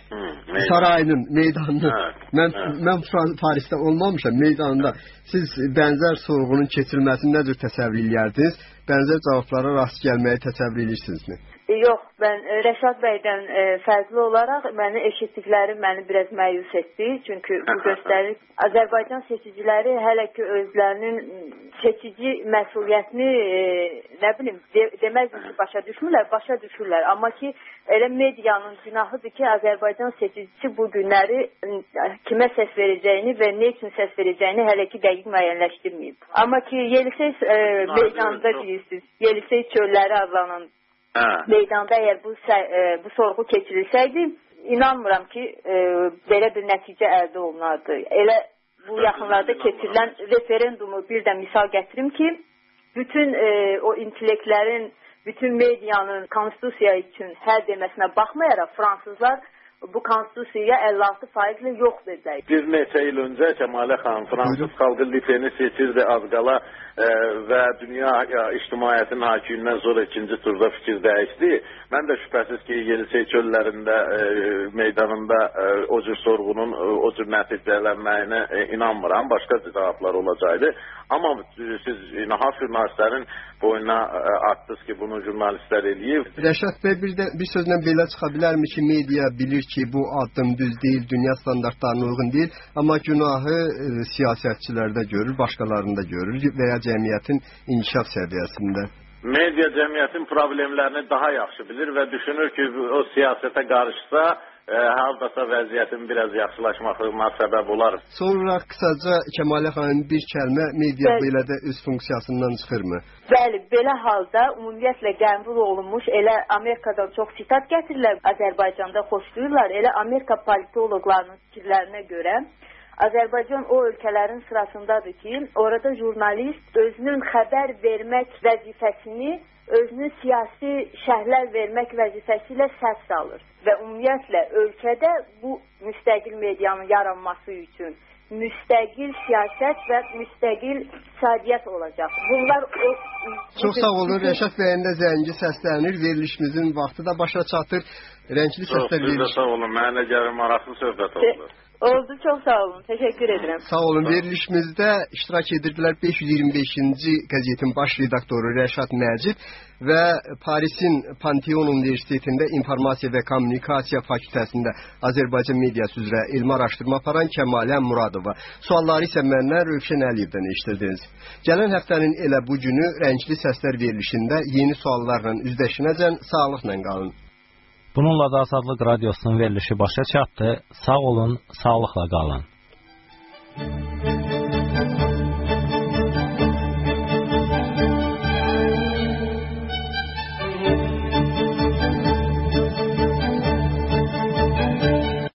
sarayının meydanını, mən, mən Parisdə olmamışam, meydanında siz bənzər sorğunun keçirilməsini nə cür təsəvvür edərdiniz? Bənzər cavablara rast gəlməyi təsəvvür edirsinizmi? Yox, mən Rəşad bəydən e, fərqli olaraq məni eşitdikləri məni biraz məyus etdi. Çünki bu göstərir Azərbaycan seçiciləri hələ ki özlərinin seçici məsuliyyətini e, nə bilim de, demək ki başa düşmürlər, başa düşürlər. Amma ki elə medianın günahıdır ki Azərbaycan seçicisi bu günləri kimə səs verəcəyini və nə üçün səs verəcəyini hələ ki dəqiq müəyyənləşdirməyib. Amma ki Yelisey e, meydanda deyirsiniz, Yelisey çölləri adlanan Hə. meydanda əgər bu, e, bu sorğu keçirilsəydi, inanmıram ki, e, belə bir nəticə əldə olunardı. Elə bu yaxınlarda keçirilən referendumu bir də misal gətirim ki, bütün e, o intellektlərin, bütün medianın konstitusiya üçün hər deməsinə baxmayaraq fransızlar bu konstitusiyaya əlli altı faizlə yox dedilər. Bir neçə il öncə Kəmalə xanım Fransız xalqı Lipeni seçirdi az qala e, və dünya ya, ictimaiyyətinin hakimindən sonra ikinci turda fikir dəyişdi. Mən də şübhəsiz ki, Yelisey çöllərində e, meydanında e, o cür sorğunun e, o cür nəticələnməyinə e, inanmıram. Başqa cavablar olacaqdı. Amma siz nahaq jurnalistlərin boyuna e, attınız ki, bunu jurnalistlər eləyib. Rəşad bəy, bir, də, bir sözlə belə çıxa bilərmi ki, media bilir ki, bu addım düz deyil, dünya standartlarına uyğun deyil, amma günahı e, siyasətçilərdə görür, başqalarında görür və ya cəmiyyətin inkişaf səviyyəsində. Media cəmiyyətin problemlərini daha yaxşı bilir və düşünür ki, o siyasətə qarışsa, e, hardasa vəziyyətin biraz yaxşılaşmasına səbəb olar. Sonra qısaca Kəmalə xanım bir kəlmə, media Bəli. belə də öz funksiyasından çıxırmı? Bəli, belə halda ümumiyyətlə qəbul olunmuş, elə Amerikadan çox sitat gətirirlər, Azərbaycanda xoşlayırlar, elə Amerika politoloqlarının fikirlərinə görə Azərbaycan o ölkələrin sırasındadır ki, orada jurnalist özünün xəbər vermək vəzifəsini özünün siyasi şərhlər vermək vəzifəsi ilə səhv salır. Və ümumiyyətlə ölkədə bu müstəqil medianın yaranması üçün müstəqil siyasət və müstəqil iqtisadiyyat olacaq. Bunlar o... Çox sağ olun. Rəşad bəyin də zəngi səslənir. Verilişimizin vaxtı da başa çatır. Rəngli səslər verilişi. Sağ olun, mənə gəlir maraqlı söhbət oldu. Oldu, çox sağ olun. Təşəkkür edirəm. Sağ olun. Verilişimizdə iştirak edirdilər beş yüz iyirmi beşinci qəzetin baş redaktoru Rəşad Məcid və Parisin Panteon Universitetində İnformasiya və Kommunikasiya fakültəsində Azərbaycan mediası üzrə elmi araşdırma aparan Kəmalə Muradova. Sualları isə məndən Rövşən Əliyevdən eşitirdiniz. Gələn həftənin elə bu günü rəngli səslər verilişində yeni suallarla üzləşinəcən sağlıqla qalın. Bununla da Azadlıq Radiosunun verilişi başa çatdı. Sağ olun, sağlıqla qalın.